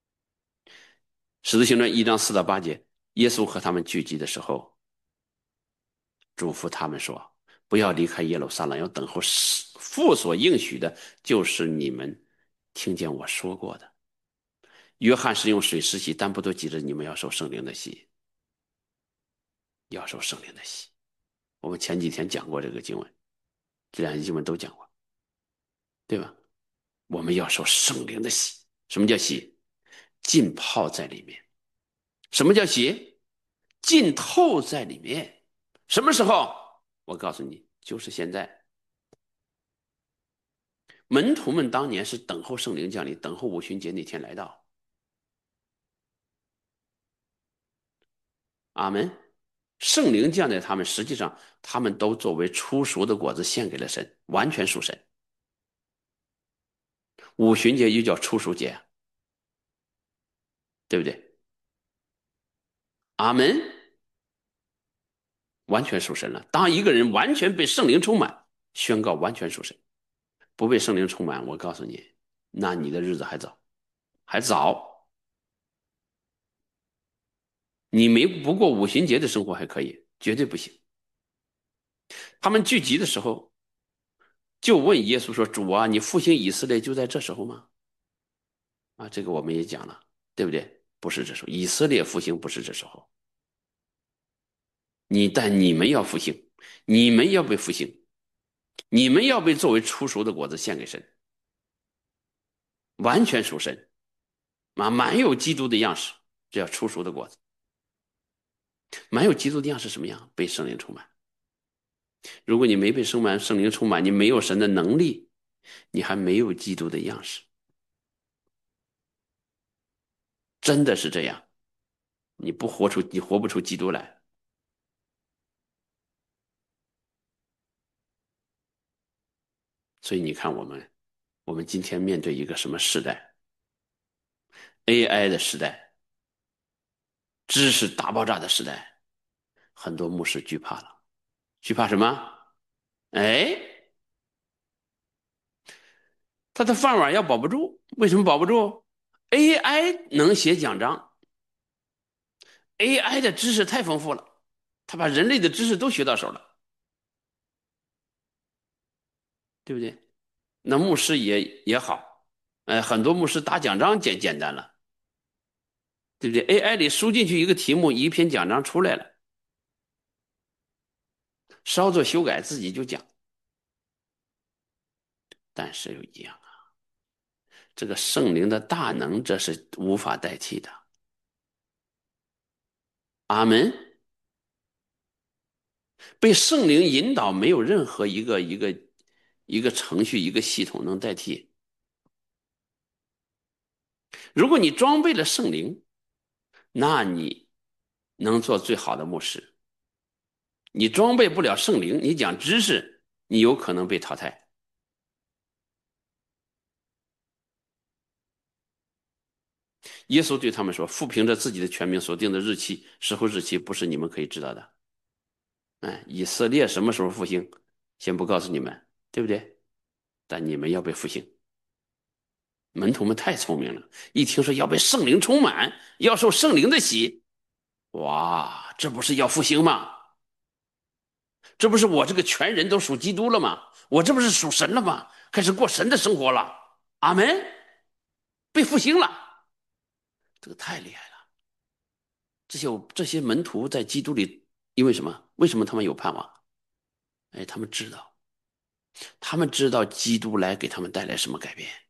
使徒行传1章4到8节，耶稣和他们聚集的时候，嘱咐他们说：“不要离开耶路撒冷，要等候父所应许的，就是你们听见我说过的。约翰是用水施洗，但不都记着你们要受圣灵的洗，要受圣灵的洗。”我们前几天讲过这个经文，这两节经文都讲过，对吧？我们要受圣灵的洗。什么叫洗？浸泡在里面。什么叫洗？浸透在里面。什么时候？我告诉你，就是现在。门徒们当年是等候圣灵降临，等候五旬节那天来到。阿门。圣灵降在他们，实际上他们都作为初熟的果子献给了神，完全属神。五旬节又叫初熟节，对不对？阿门。完全属神了。当一个人完全被圣灵充满，宣告完全属神。 不被圣灵充满，我告诉你，那你的日子还早，还早。你没不过五旬节的生活还可以，绝对不行。他们聚集的时候，就问耶稣说："主啊，你复兴以色列就在这时候吗？"啊，这个我们也讲了，对不对？不是这时候，以色列复兴不是这时候。但你们要复兴，你们要被复兴，你们要被作为出熟的果子献给神，完全属神啊，满有基督的样式，这叫出熟的果子。满有基督的样式什么样？被圣灵充满。如果你没被圣灵充满，你没有神的能力，你还没有基督的样式，真的是这样。你活不出基督来。所以你看我们今天面对一个什么时代？AI 的时代，知识大爆炸的时代，很多牧师惧怕了。惧怕什么？哎，他的饭碗要保不住，为什么保不住？AI 能写讲章，AI 的知识太丰富了，他把人类的知识都学到手了，对不对？那牧师也好，很多牧师打讲章简单了，对不对？AI 里输进去一个题目，一篇讲章出来了，稍作修改自己就讲。但是又一样啊，这个圣灵的大能，这是无法代替的。阿门。被圣灵引导，没有任何一个程序、一个系统能代替。如果你装备了圣灵，那你能做最好的牧师。你装备不了圣灵，你讲知识，你有可能被淘汰。耶稣对他们说：“父凭着自己的权柄所定的日期、时候、日期，不是你们可以知道的。”以色列什么时候复兴，先不告诉你们，对不对？但你们要被复兴。门徒们太聪明了，一听说要被圣灵充满，要受圣灵的洗，哇，这不是要复兴吗？这不是我这个全人都属基督了吗？我这不是属神了吗？开始过神的生活了。阿门，被复兴了，这个太厉害了。这些门徒在基督里，因为什么？为什么他们有盼望？哎，他们知道基督来给他们带来什么改变。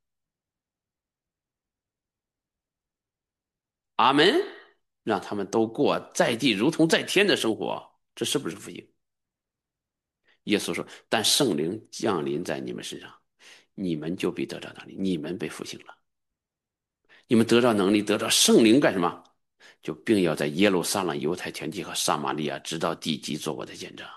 阿门，让他们都过在地如同在天的生活，这是不是复兴？耶稣说："但圣灵降临在你们身上，你们就必得着能力，你们被复兴了。你们得着能力，得着圣灵干什么？就并要在耶路撒冷、犹太全地和撒玛利亚，直到地极，做我的见证。"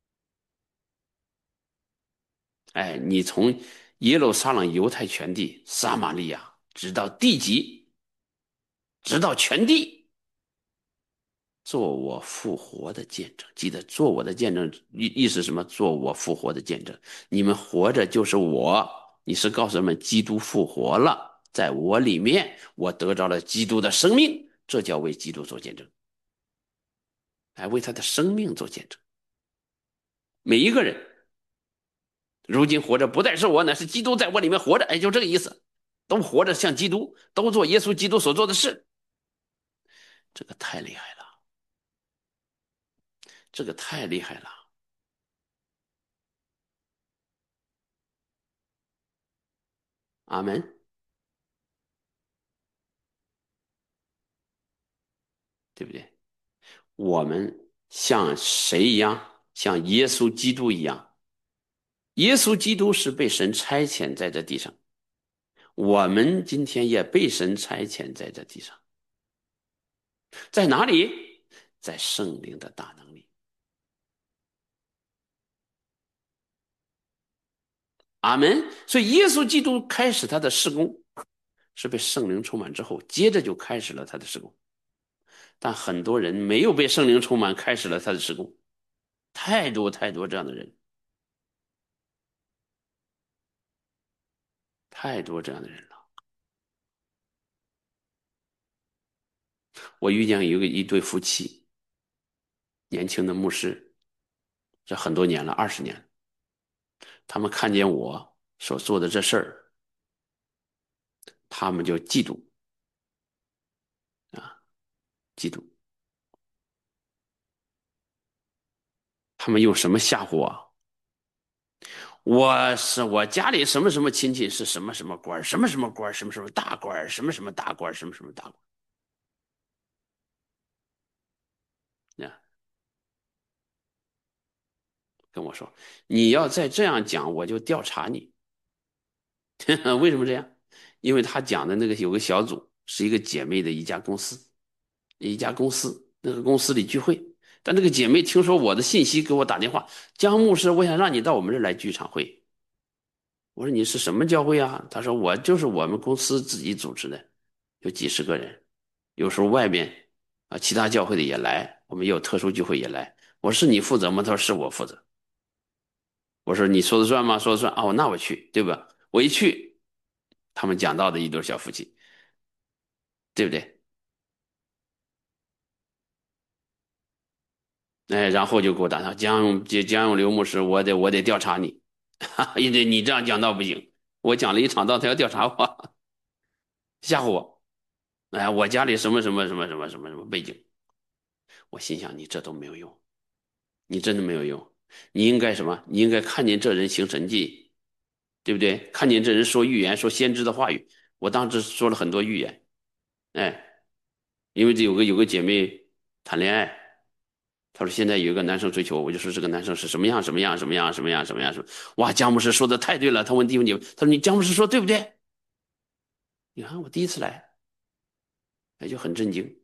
哎，你从耶路撒冷、犹太全地、撒玛利亚，直到地极，直到全地，做我复活的见证。记得做我的见证，意思是什么？做我复活的见证。你们活着就是我。你是告诉他们，基督复活了，在我里面，我得着了基督的生命，这叫为基督做见证。哎，为他的生命做见证。每一个人如今活着，不再是我，乃是基督在我里面活着。哎，就这个意思，都活着像基督，都做耶稣基督所做的事。这个太厉害了，这个太厉害了。阿门，对不对？我们像谁一样？像耶稣基督一样。耶稣基督是被神差遣在这地上，我们今天也被神差遣在这地上。在哪里？在圣灵的大能里。阿门。所以耶稣基督开始他的事工，是被圣灵充满之后，接着就开始了他的事工。但很多人没有被圣灵充满，开始了他的事工，太多太多这样的人。 太多这样的人了。我遇见一对夫妻，年轻的牧师，这很多年了，20年了。他们看见我所做的这事儿，他们就嫉妒啊，嫉妒。他们用什么吓唬我？我家里什么什么亲戚是什么什么官什么什么官什么什么大官什么什么大官什么什么大官啊，跟我说，你要再这样讲，我就调查你。为什么这样？因为他讲的那个有个小组是一个姐妹的一家公司，那个公司里聚会，但这个姐妹听说我的信息，给我打电话，江牧师，我想让你到我们这儿来聚场会。我说你是什么教会啊？他说我就是我们公司自己组织的，有几十个人，有时候外面啊其他教会的也来，我们也有特殊聚会也来。我说是你负责吗？他说是我负责。我说你说的算吗？说的算哦，那我去，对吧？我一去，他们讲到的一对小夫妻，对不对？哎，然后就给我打电话，江永刘牧师，我得调查你，因为你这样讲道不行。我讲了一场道，他要调查我，吓唬我。哎，我家里什么什么什么什么什么什么背景，我心想你这都没有用，你真的没有用。你应该什么？你应该看见这人行神迹，对不对？看见这人说预言，说先知的话语。我当时说了很多预言，哎，因为这有个姐妹谈恋爱，她说现在有一个男生追求我，我就说这个男生是什么样什么样什么样什么样什么样什么。哇，姜牧师说的太对了。他问弟兄姐妹，他说你姜牧师说对不对？你看我第一次来，哎，就很震惊。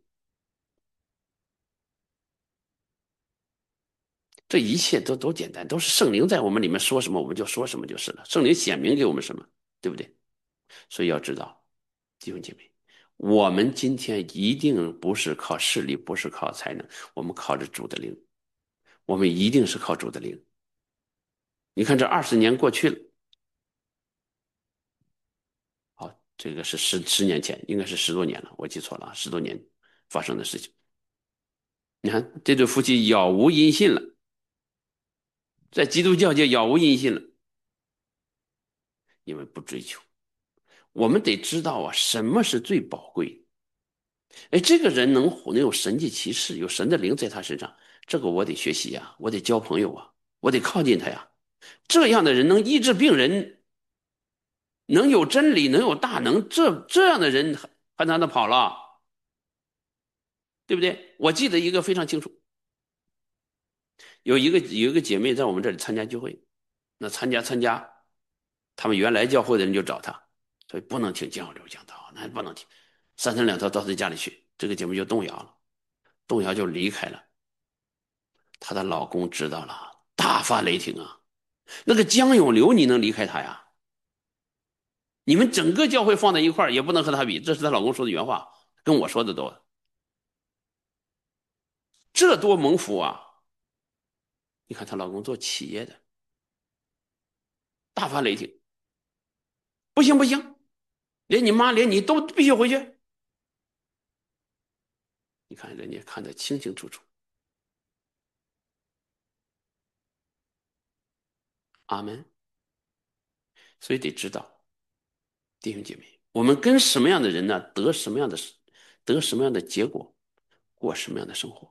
这一切都简单，都是圣灵在我们里面说什么，我们就说什么就是了。圣灵显明给我们什么，对不对？所以要知道，弟兄姐妹，我们今天一定不是靠势力，不是靠才能，我们靠着主的灵，我们一定是靠主的灵。你看这20年过去了，好，这个是十年前，应该是10多年了，我记错了啊，10多年发生的事情。你看这对夫妻杳无音信了，在基督教界杳无音信了，因为不追求。我们得知道啊，什么是最宝贵的。哎，这个人能有神迹奇事，有神的灵在他身上，这个我得学习呀，我得交朋友啊，我得靠近他呀。这样的人能医治病人，能有真理，能有大能，这样的人还让他跑了，对不对？我记得一个非常清楚，有一个姐妹在我们这里参加聚会，那参加，他们原来教会的人就找她，所以不能听江流讲道，那不能听，三天两头到她家里去，这个姐妹就动摇了，动摇就离开了。她的老公知道了，大发雷霆啊！那个江永流，你能离开他呀？你们整个教会放在一块儿，也不能和他比。这是她老公说的原话，跟我说的多。这多蒙福啊！你看她老公做企业的，大发雷霆，不行不行，连你妈连你都必须回去。你看人家看得清清楚楚，阿门。所以得知道，弟兄姐妹，我们跟什么样的人呢，得什么样的结果，过什么样的生活。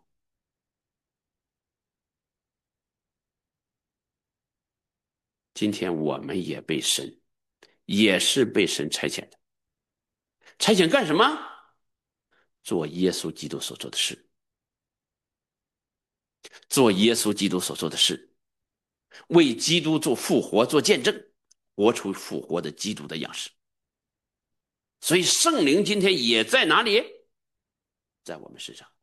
今天我们也被神，也是被神差遣的，差遣干什么？做耶稣基督所做的事，做耶稣基督所做的事，为基督做复活，做见证，活出复活的基督的样式。所以圣灵今天也在哪里？在我们身上，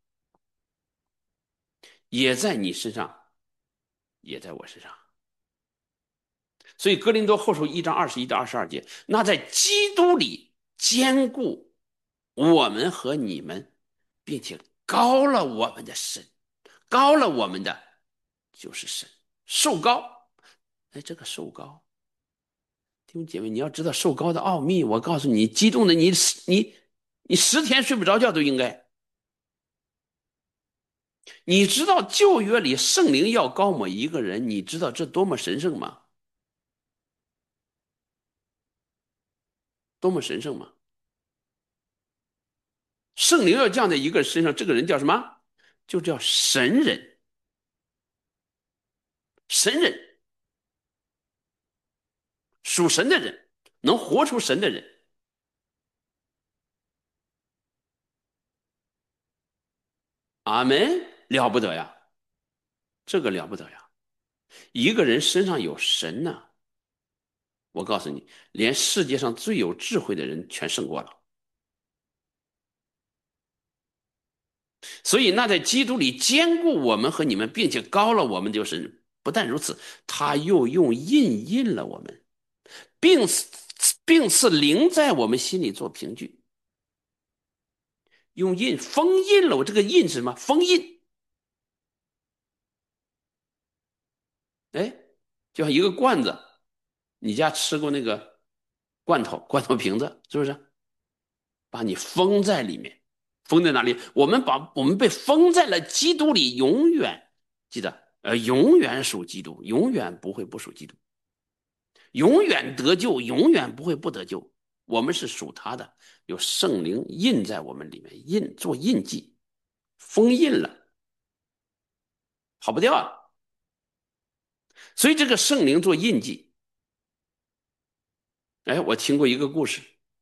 也在你身上，也在我身上。所以哥林多后书1章21到22节，那在基督里坚固我们和你们，并且高了我们的神，高了我们的就是神，受高。哎，这个受高， 弟兄姐妹，你要知道受膏的奥秘，我告诉你，激动的你10天睡不着觉都应该。你知道旧约里圣灵要膏抹一个人，你知道这多么神圣吗？多么神圣吗？圣灵要降在一个人身上，这个人叫什么？就叫神人，神人，属神的人，能活出神的人。阿门，了不得呀，这个了不得呀！一个人身上有神呢，我告诉你，连世界上最有智慧的人全胜过了。所以，那在基督里兼顾我们和你们，并且高了我们，就是不但如此，他又用印了我们，并赐灵在我们心里做凭据，用封印了我。这个印是什么？封印。哎，就像一个罐子，你家吃过那个罐头瓶子，是不是？把你封在里面，封在哪里？我们被封在了基督里，永远记得，永远属基督，永远不会不属基督，永远得救，永远不会不得救。我们是属他的，有圣灵印在我们里面，做印记，封印了，跑不掉啊。所以这个圣灵做印记，哎，我听过一个故事，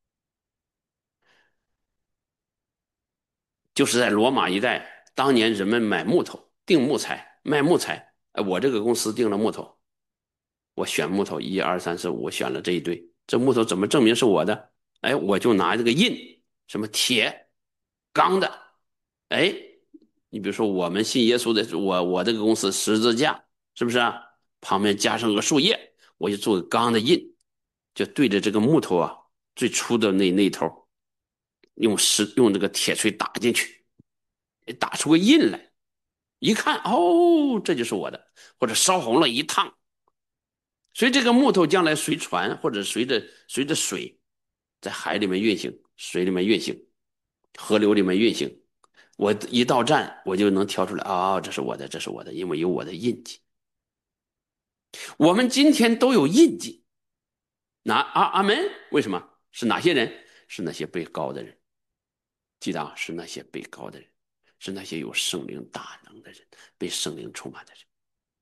就是在罗马一带，当年人们买木头、订木材、卖木材，我这个公司订了木头，我选木头1、2、3、4、5，我选了这一堆，这木头怎么证明是我的？哎，我就拿这个印，什么铁、钢的，哎，你比如说我们信耶稣的，我这个公司十字架，是不是啊？旁边加上个树叶，我就做个钢的印，就对着这个木头啊最粗的那一头，用这个铁锤打进去，打出个印来。一看，哦，这就是我的，或者烧红了一烫，所以这个木头将来随船或者随着水在海里面运行，水里面运行，河流里面运行，我一到站我就能挑出来，啊、哦，这是我的，这是我的，因为有我的印记。我们今天都有印记，阿门。为什么？是哪些人？是那些被高的人。记得啊，是那些被高的人，是那些有圣灵大能的人，被圣灵充满的人。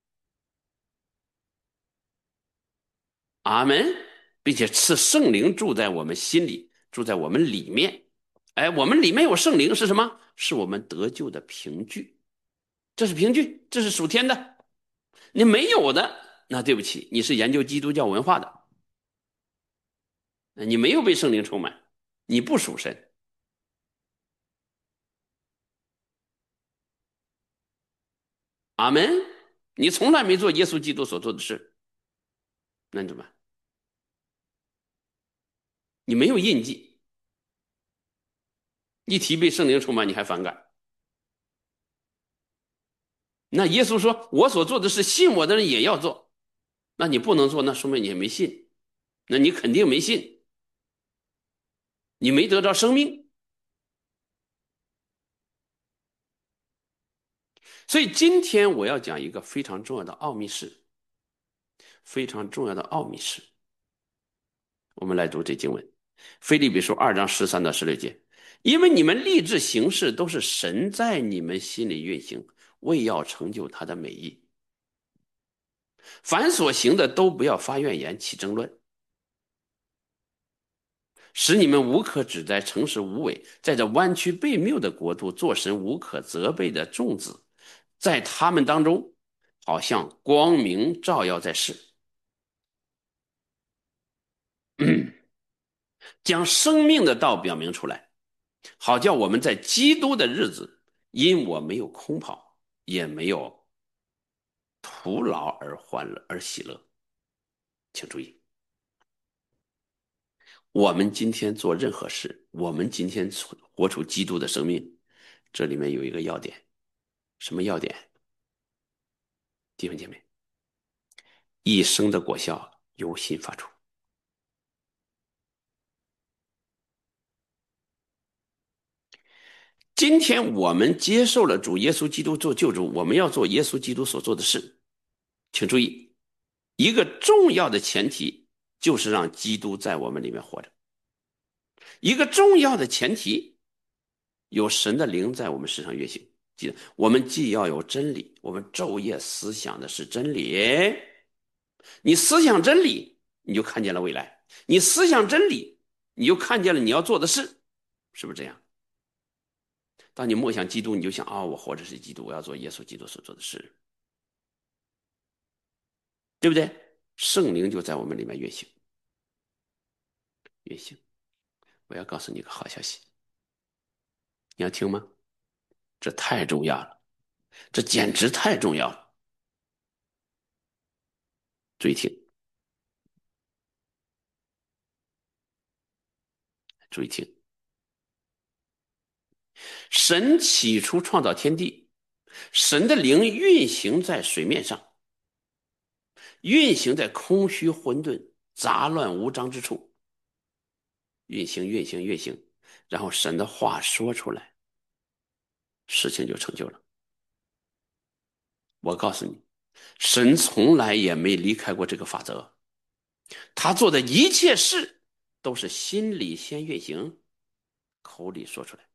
阿门，并且赐圣灵住在我们心里，住在我们里面。哎，我们里面有圣灵是什么？是我们得救的凭据，这是凭据，这是属天的。你没有的，那对不起，你是研究基督教文化的，你没有被圣灵充满，你不属神。阿门。你从来没做耶稣基督所做的事，那你怎么办？你没有印记，一提被圣灵充满，你还反感。那耶稣说：“我所做的事，信我的人也要做。”那你不能做，那说明你也没信。那你肯定没信，你没得着生命。所以今天我要讲一个非常重要的奥秘事，非常重要的奥秘事。我们来读这经文，腓立比书2章13到16节。因为你们立志行事，都是神在你们心里运行，为要成就他的美意。凡所行的，都不要发怨言，起争论，使你们无可指摘，诚实无伪，在这弯曲悖谬的国度，做神无可责备的众子，在他们当中，好像光明照耀在世，将生命的道表明出来，好叫我们在基督的日子，因我没有空跑，也没有徒劳而欢乐而喜乐。请注意，我们今天做任何事，我们今天活出基督的生命，这里面有一个要点，什么要点？弟兄姐妹，一生的果效由心发出。 今天我们接受了主耶稣基督做救主，我们要做耶稣基督所做的事。请注意，一个重要的前提就是让基督在我们里面活着。一个重要的前提，有神的灵在我们身上运行。记得，我们既要有真理，我们昼夜思想的是真理。你思想真理，你就看见了未来；你思想真理，你就看见了你要做的事，是不是这样？当你默想基督，你就想啊、我活着是基督，我要做耶稣基督所做的事，对不对？圣灵就在我们里面运行，运行。我要告诉你一个好消息，你要听吗？这太重要了，这简直太重要了。注意听，注意听。神起初创造天地，神的灵运行在水面上，运行在空虚混沌、杂乱无章之处，运行，运行，运行，然后神的话说出来，事情就成就了。我告诉你，神从来也没离开过这个法则，他做的一切事都是心里先运行，口里说出来。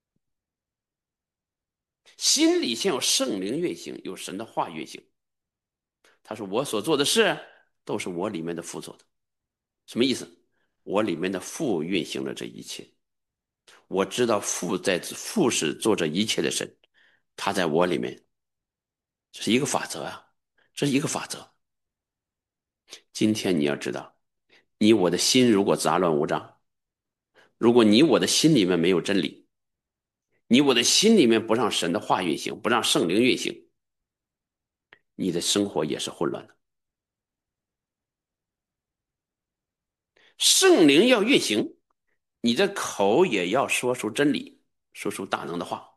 心里先有圣灵运行，有神的话运行。他说：“我所做的事都是我里面的父做的。”什么意思？我里面的父运行了这一切。我知道父是做这一切的神，他在我里面，这是一个法则啊，这是一个法则。今天你要知道，你我的心如果杂乱无章，如果你我的心里面没有真理，你我的心里面不让神的话运行，不让圣灵运行，你的生活也是混乱的。圣灵要运行，你的口也要说出真理，说出大能的话。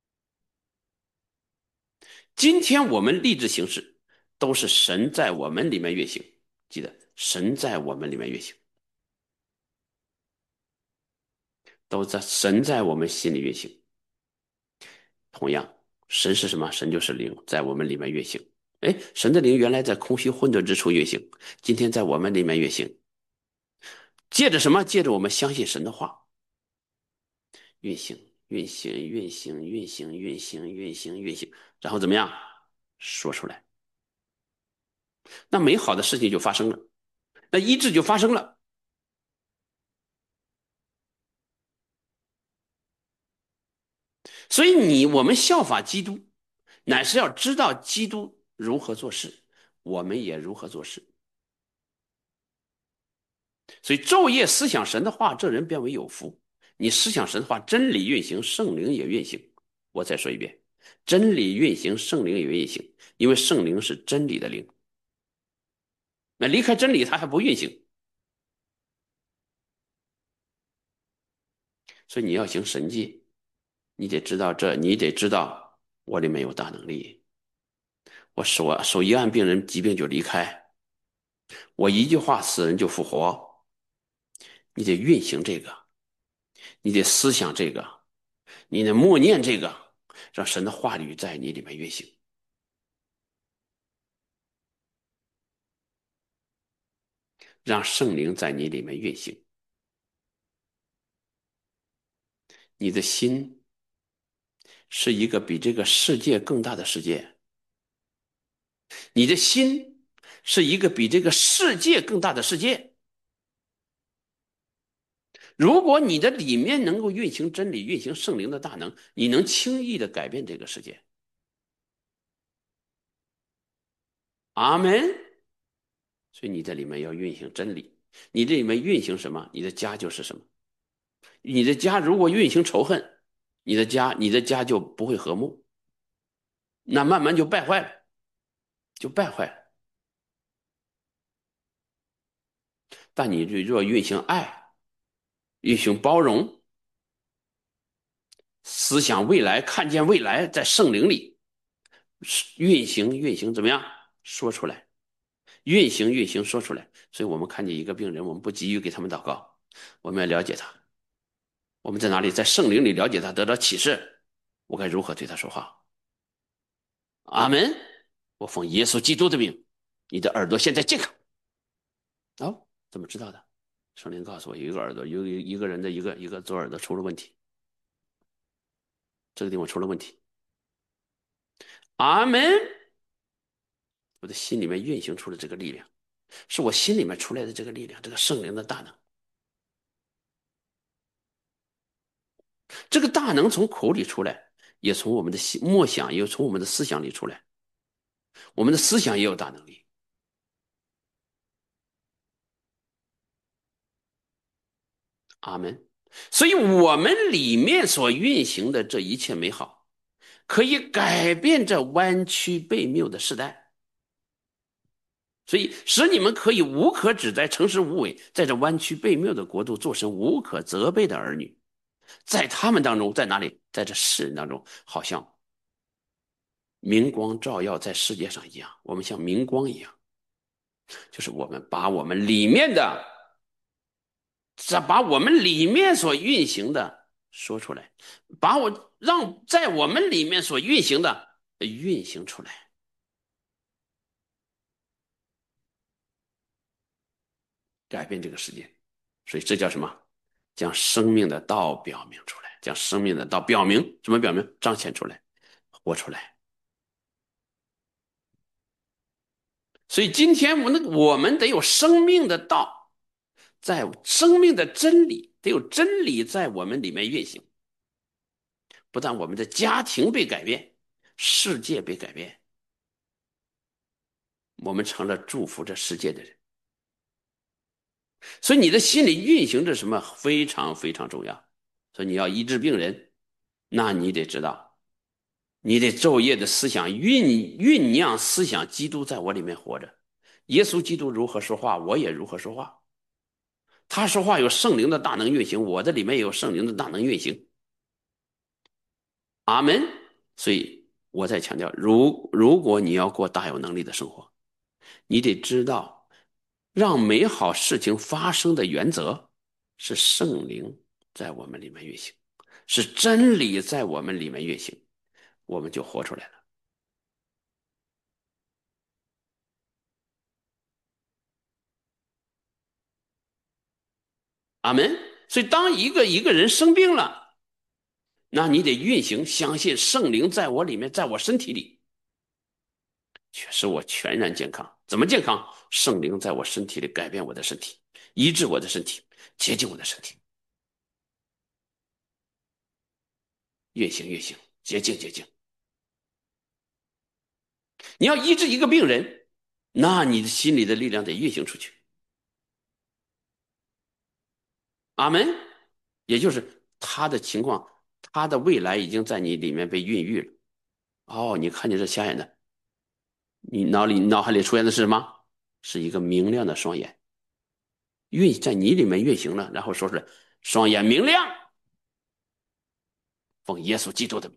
今天我们立志行事，都是神在我们里面运行。记得，神在我们里面运行，都在神在我们心里运行。同样，神是什么？神就是灵，在我们里面运行。哎，神的灵原来在空虚混沌之处运行，今天在我们里面运行。借着什么？借着我们相信神的话，运行，运行，运行，运行，运行，运行，运行，然后怎么样？说出来，那美好的事情就发生了，那医治就发生了。所以我们效法基督，乃是要知道基督如何做事，我们也如何做事。所以昼夜思想神的话，这人变为有福。你思想神的话，真理运行，圣灵也运行。我再说一遍，真理运行，圣灵也运行，因为圣灵是真理的灵。那离开真理，它还不运行。所以你要行神迹，你得知道这，你得知道我里面有大能力。我手一按病人疾病就离开，我一句话死人就复活。你得运行这个，你得思想这个，你得默念这个，让神的话语在你里面运行，让圣灵在你里面运行。你的心是一个比这个世界更大的世界，你的心是一个比这个世界更大的世界。如果你的里面能够运行真理，运行圣灵的大能，你能轻易的改变这个世界。阿门。所以你在里面要运行真理，你这里面运行什么，你的家就是什么。你的家如果运行仇恨，你的家就不会和睦，那慢慢就败坏了，就败坏了。但你若运行爱，运行包容，思想未来，看见未来，在圣灵里运行怎么样？说出来，运行说出来。所以我们看见一个病人，我们不急于给他们祷告，我们要了解他。我们在哪里？在圣灵里了解他，得到启示。 我该如何对他说话？阿门。我奉耶稣基督的名，你的耳朵现在健康。哦，怎么知道的？圣灵告诉我，有一个耳朵，有一个人的一个左耳朵出了问题，这个地方出了问题。阿门。我的心里面运行出了这个力量，是我心里面出来的这个力量，这个圣灵的大能。这个大能从口里出来，也从我们的默想，也从我们的思想里出来。我们的思想也有大能力。阿门。所以，我们里面所运行的这一切美好，可以改变这弯曲悖谬的时代。所以，使你们可以无可指摘、诚实无伪，在这弯曲悖谬的国度，做成无可责备的儿女。在他们当中，在哪里？在这世人当中，好像明光照耀在世界上一样。我们像明光一样，就是我们把我们里面的，把我们里面所运行的说出来，让在我们里面所运行的运行出来，改变这个世界。所以这叫什么？将生命的道表明出来，将生命的道表明，怎么表明？彰显出来，活出来。所以今天我们得有生命的道，在生命的真理，得有真理在我们里面运行。不但我们的家庭被改变，世界被改变，我们成了祝福这世界的人。所以你的心里运行着什么非常非常重要。所以你要医治病人，那你得知道，你得昼夜的思想酝酿思想，基督在我里面活着。耶稣基督如何说话，我也如何说话。他说话有圣灵的大能运行，我的里面也有圣灵的大能运行。阿门。所以我在强调，如果你要过大有能力的生活，你得知道，让美好事情发生的原则是圣灵在我们里面运行，是真理在我们里面运行，我们就活出来了。阿门。所以，当一个人生病了，那你得运行，相信圣灵在我里面，在我身体里，使我全然健康。怎么健康？圣灵在我身体里改变我的身体，医治我的身体，洁净我的身体，运行运行，洁净洁净。你要医治一个病人，那你的心里的力量得运行出去。阿门。也就是他的情况，他的未来已经在你里面被孕育了。哦，你看见这瞎眼的，你脑海里出现的是什么？是一个明亮的双眼，在你里面运行了，然后说出来，双眼明亮，奉耶稣基督的名。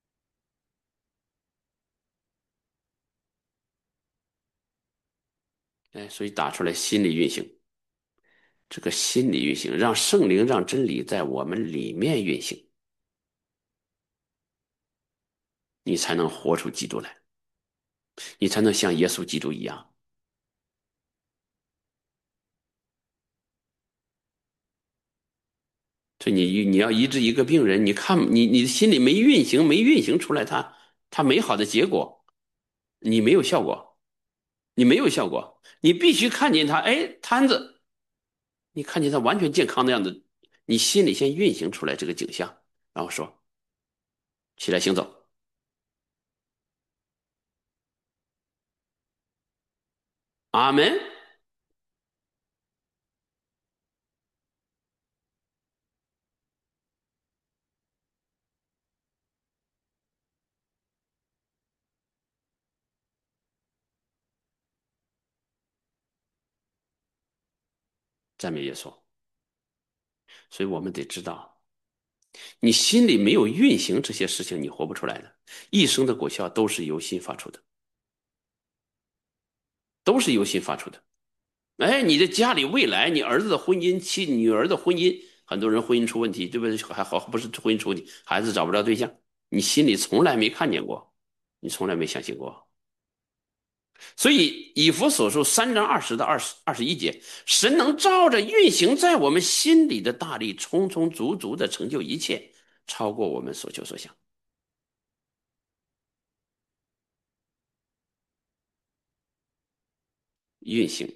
哎，所以打出来心理运行，这个心理运行，让圣灵、让真理在我们里面运行，你才能活出基督来，你才能像耶稣基督一样。所以你要医治一个病人，你看你的心里没运行出来他美好的结果，你没有效果，你没有效果，你必须看见他，哎，摊子，你看见他完全健康的样子，你心里先运行出来这个景象，然后说起来行走。阿门。赞美耶稣。所以我们得知道，你心里没有运行这些事情，你活不出来的。一生的果效都是由心发出的，都是由心发出的。哎，你的家里未来，你儿子的婚姻，女儿的婚姻，很多人婚姻出问题，对不对？还好不是婚姻出问题，孩子找不着对象， 你心里从来没看见过，你从来没相信过。所以以弗所书3章20到21节，神能照着运行在我们心里的大力，充充足足的成就一切，超过我们所求所想。运行，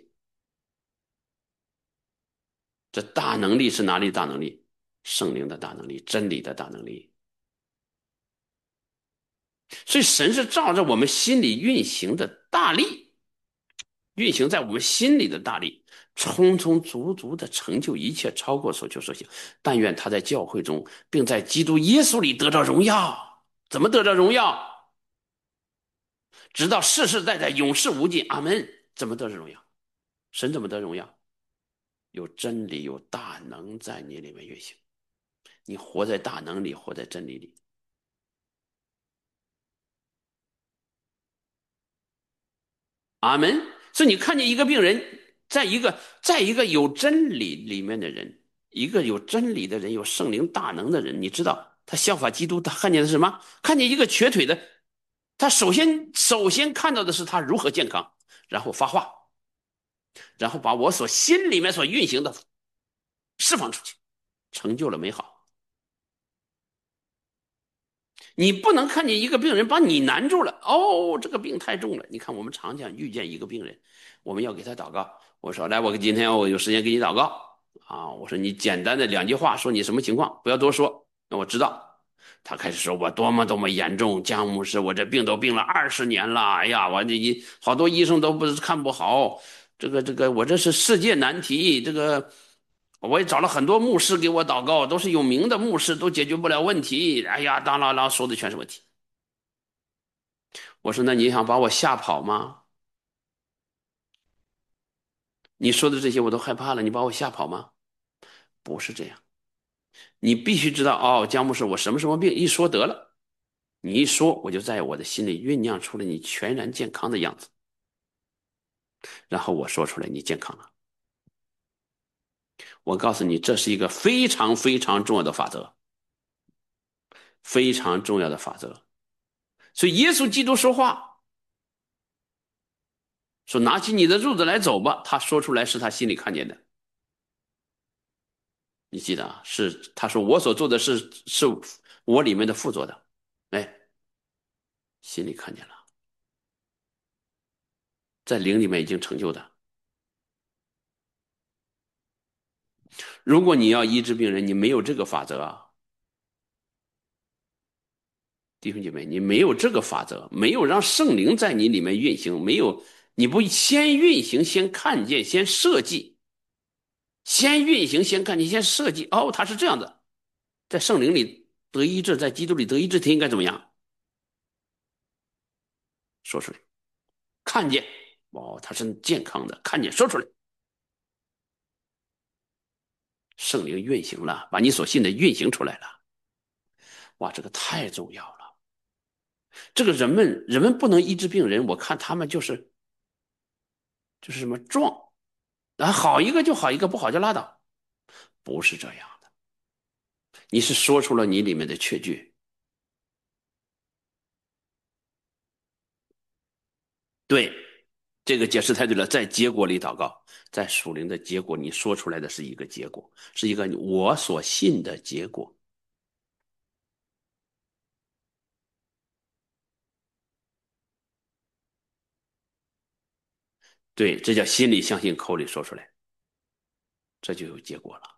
这大能力是哪里的大能力？圣灵的大能力，真理的大能力。所以神是照着我们心里运行的大力，运行在我们心里的大力，充充足足的成就一切，超过所求所想。但愿他在教会中，并在基督耶稣里得着荣耀。怎么得着荣耀？直到世世代代永世无尽。阿门。怎么得着荣耀？神怎么得荣耀？有真理，有大能在你里面运行。你活在大能里，活在真理里。阿门。所以你看见一个病人，在一个有真理里面的人，一个有真理的人，有圣灵大能的人，你知道他效法基督，他看见的是什么？看见一个瘸腿的，他首先看到的是他如何健康，然后发话，然后把我所心里面所运行的释放出去，成就了美好。你不能看见一个病人把你难住了，哦，这个病太重了。你看，我们常常遇见一个病人，我们要给他祷告。我说，来，我今天我有时间给你祷告啊。我说，你简单的2句话说你什么情况，不要多说。那我知道。他开始说我多么多么严重，姜牧师，我这病都病了20年了，哎呀，我这好多医生都不是看不好，这个，我这是世界难题，这个我也找了很多牧师给我祷告，都是有名的牧师，都解决不了问题。哎呀，当啷啷说的全是问题。我说那你想把我吓跑吗？你说的这些我都害怕了，你把我吓跑吗？不是这样，你必须知道哦，姜牧师，我什么病一说得了，你一说我就在我的心里酝酿出了你全然健康的样子，然后我说出来你健康了。我告诉你，这是一个非常非常重要的法则，非常重要的法则。所以耶稣基督说话说拿起你的褥子来走吧，他说出来是他心里看见的。你记得啊？是他说我所做的是我里面的父做的，哎，心里看见了，在灵里面已经成就的。如果你要医治病人，你没有这个法则啊，弟兄姐妹，你没有这个法则，没有让圣灵在你里面运行，没有你不先运行，先看见，先设计，先运行，先看见，先设计。哦，他是这样的，在圣灵里得医治，在基督里得医治，他应该怎么样？说出来，看见。哦，他是健康的，看见，说出来。圣灵运行了，把你所信的运行出来了。哇，这个太重要了。这个人们不能医治病人，我看他们就是什么撞，啊，好一个就好一个，不好就拉倒，不是这样的。你是说出了你里面的确据，对，这个解释太对了，在结果里祷告，在属灵的结果，你说出来的是一个结果，是一个我所信的结果。对，这叫心里相信，口里说出来，这就有结果了。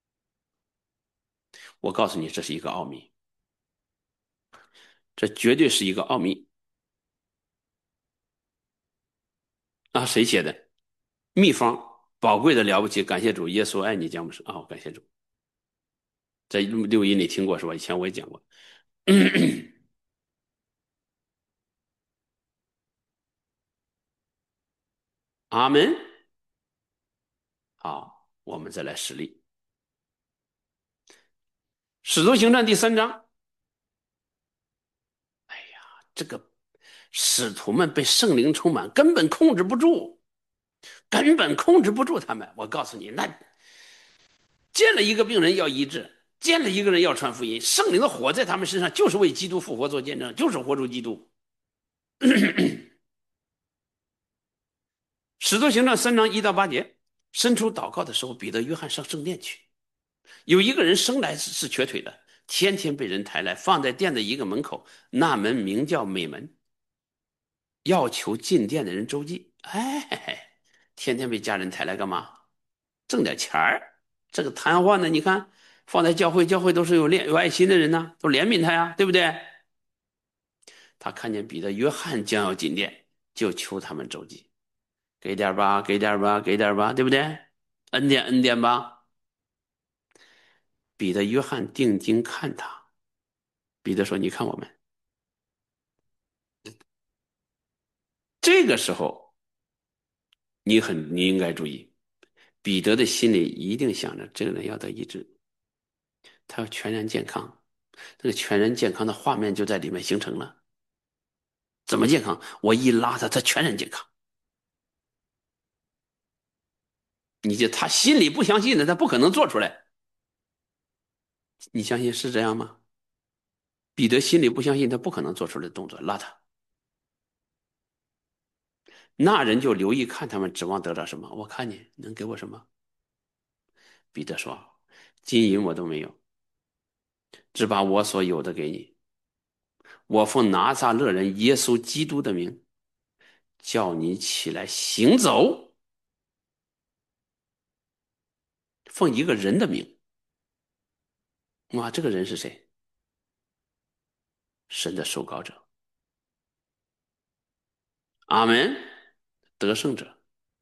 我告诉你，这是一个奥秘，这绝对是一个奥秘啊！谁写的？秘方，宝贵的了不起，感谢主，耶稣爱你，姜牧师啊，感谢主，在录音里听过是吧？以前我也讲过。阿门。好，我们再来实例，《使徒行传》第3章。哎呀，这个使徒们被圣灵充满，根本控制不住，根本控制不住他们。我告诉你，那见了一个病人要医治， 见了一个人要传福音，圣灵的火在他们身上，就是为基督复活做见证，就是活出基督。使徒行传3章1到8节，伸出祷告的时候，彼得、约翰上圣殿去。有一个人生来是瘸腿的，天天被人抬来，放在殿的一个门口，那门名叫美门，要求进殿的人周济。哎，天天被家人抬来干嘛？挣点钱儿。这个瘫痪呢，你看放在教会，教会都是有爱心的人呢，都怜悯他呀，对不对？他看见彼得、约翰将要进殿，就求他们周济，给点吧，给点吧，给点吧，对不对？恩典，恩典吧。彼得、约翰定睛看他，彼得说：“你看我们。”这个时候，你应该注意，彼得的心里一定想着这个人要得医治，他要全然健康。这个全然健康的画面就在里面形成了。怎么健康？我一拉他，他全然健康。他心里不相信的，他不可能做出来。你相信是这样吗？彼得心里不相信，他不可能做出来的动作，拉他。那人就留意看他们，指望得到什么？我看你能给我什么？彼得说：金银我都没有，只把我所有的给你。我奉拿撒勒人耶稣基督的名，叫你起来行走。奉一个人的名，哇，这个人是谁？神的受膏者。阿门。得胜者。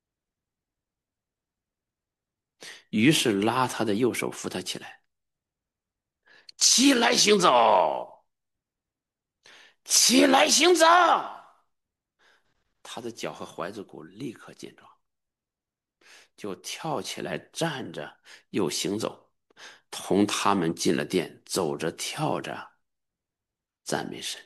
于是拉他的右手，扶他起来，起来行走，起来行走。他的脚和踝子骨立刻健壮，就跳起来站着，又行走，同他们进了殿，走着跳着赞美神。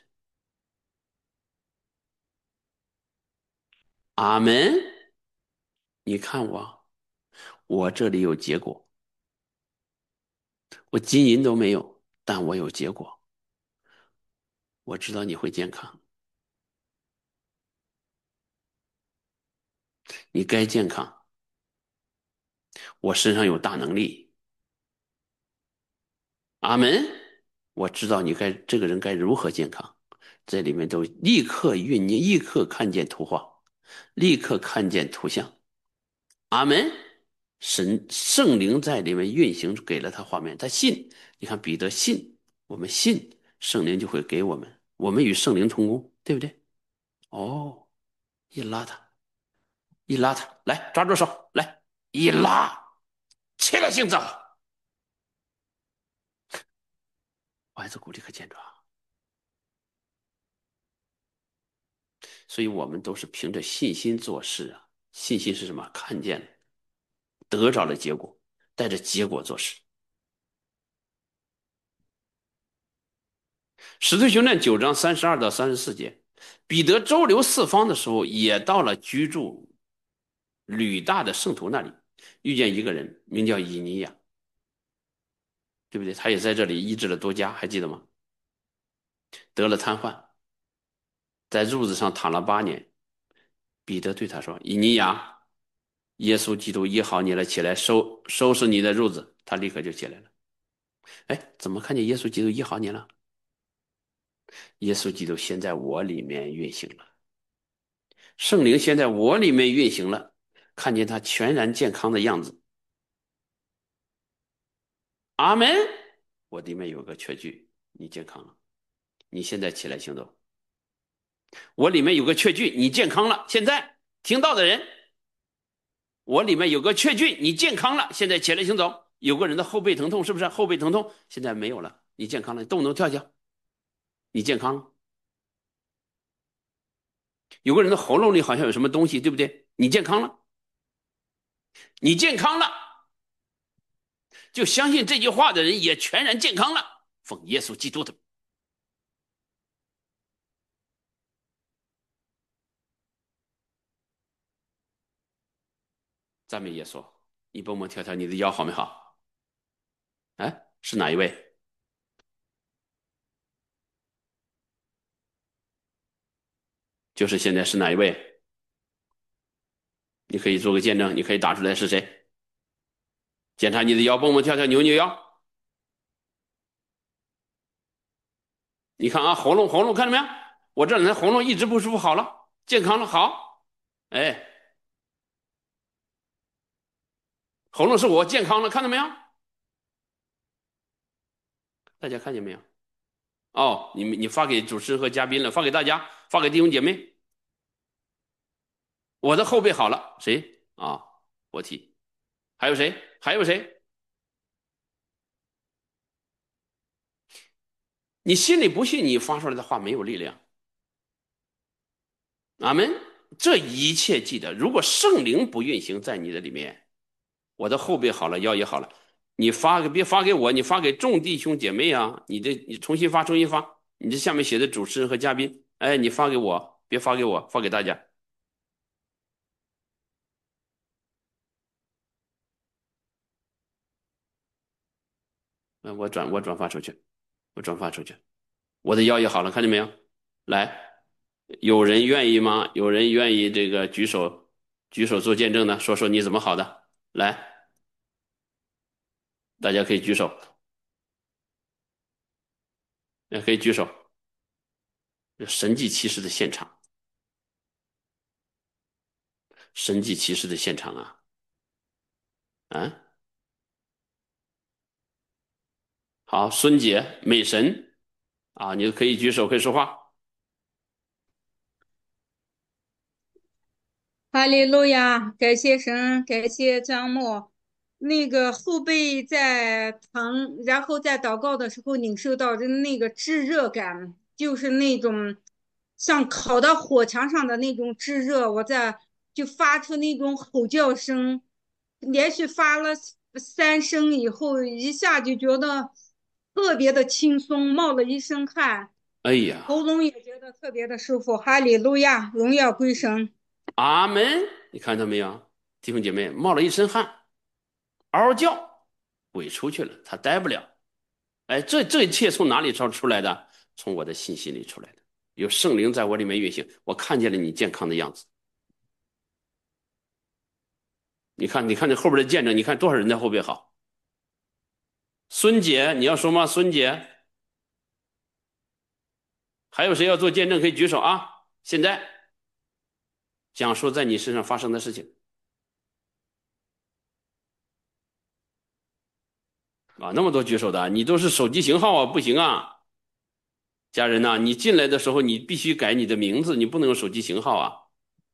阿门。你看我这里有结果，我金银都没有，但我有结果。我知道你会健康，你该健康。我身上有大能力。阿门。我知道这个人该如何健康，这里面都立刻酝酿，立刻看见图画，立刻看见图像。阿门。圣灵在里面运行，给了他画面，他信。你看彼得信，我们信，圣灵就会给我们，我们与圣灵同工，对不对？哦，一拉他，一拉他，来抓住手，来一拉，起来行走，孩子骨立刻健壮。所以我们都是凭着信心做事啊。信心是什么？看见了，得着了结果，带着结果做事。使徒行传9章32到34节，彼得周游四方的时候，也到了居住吕大的圣徒那里，遇见一个人，名叫以尼亚，对不对？他也在这里医治了多家，还记得吗？得了瘫痪，在褥子上躺了8年。彼得对他说：以尼亚，耶稣基督医好你了，起来收拾你的褥子。他立刻就起来了。哎，怎么看见耶稣基督医好你了？耶稣基督先在我里面运行了，圣灵先在我里面运行了，看见他全然健康的样子。阿门。我里面有个确据，你健康了，你现在起来行走。我里面有个确据，你健康了，现在听到的人，我里面有个确据，你健康了，现在起来行走。有个人的后背疼痛，是不是后背疼痛？现在没有了，你健康了，动不动跳跳，你健康了。有个人的喉咙里好像有什么东西，对不对？你健康了，你健康了，就相信这句话的人也全然健康了。奉耶稣基督的，赞美耶稣。你蹦蹦跳跳，你的腰好没好？哎， 是哪一位？就是现在是哪一位？你可以做个见证，你可以打出来是谁？检查你的腰，蹦蹦跳跳，扭扭腰。你看啊，喉咙看到没有？我这两天喉咙一直不舒服，好了，健康了，好。哎，喉咙是我健康了，看到没有？大家看见没有？哦，你发给主持人和嘉宾了，发给大家，发给弟兄姐妹。我的后背好了，谁啊？活体，还有谁？还有谁？你心里不信，你发出来的话没有力量。阿门。这一切记得，如果圣灵不运行在你的里面，我的后背好了，腰也好了，你发个别发给我，你发给众弟兄姐妹啊，你重新发，重新发，你这下面写的主持人和嘉宾，哎，你发给我，别发给我，发给大家。我转发出去，我转发出去，我的腰也好了，看见没有？来，有人愿意吗？有人愿意这个举手做见证的，说说你怎么好的？来，大家可以举手，也可以举手。神迹奇事的现场，神迹奇事的现场啊！啊，好，孙姐，美神啊，你可以举手，可以说话。 哈利路亚，感谢神，感谢张默。那个后背在疼，然后在祷告的时候领受到的那个炙热感，就是那种像烤到火墙上的那种炙热，就发出那种吼叫声，连续发了3声以后，一下就觉得特别的轻松，冒了一身汗， 哎呀， 喉咙也觉得特别的舒服。哈利路亚，荣耀归神。 阿门！你看到没有，弟兄姐妹，冒了一身汗，嗷嗷叫，鬼出去了，他待不了。哎，这一切从哪里出来的？从我的信心里出来的。有圣灵在我里面运行，我看见了你健康的样子。你看，你看这后边的见证，你看多少人在后边好。孙姐，你要说吗？孙姐，还有谁要做见证可以举手啊？现在讲述在你身上发生的事情啊，那么多举手的，你都是手机型号啊，不行啊，家人呐、你进来的时候你必须改你的名字，你不能用手机型号啊。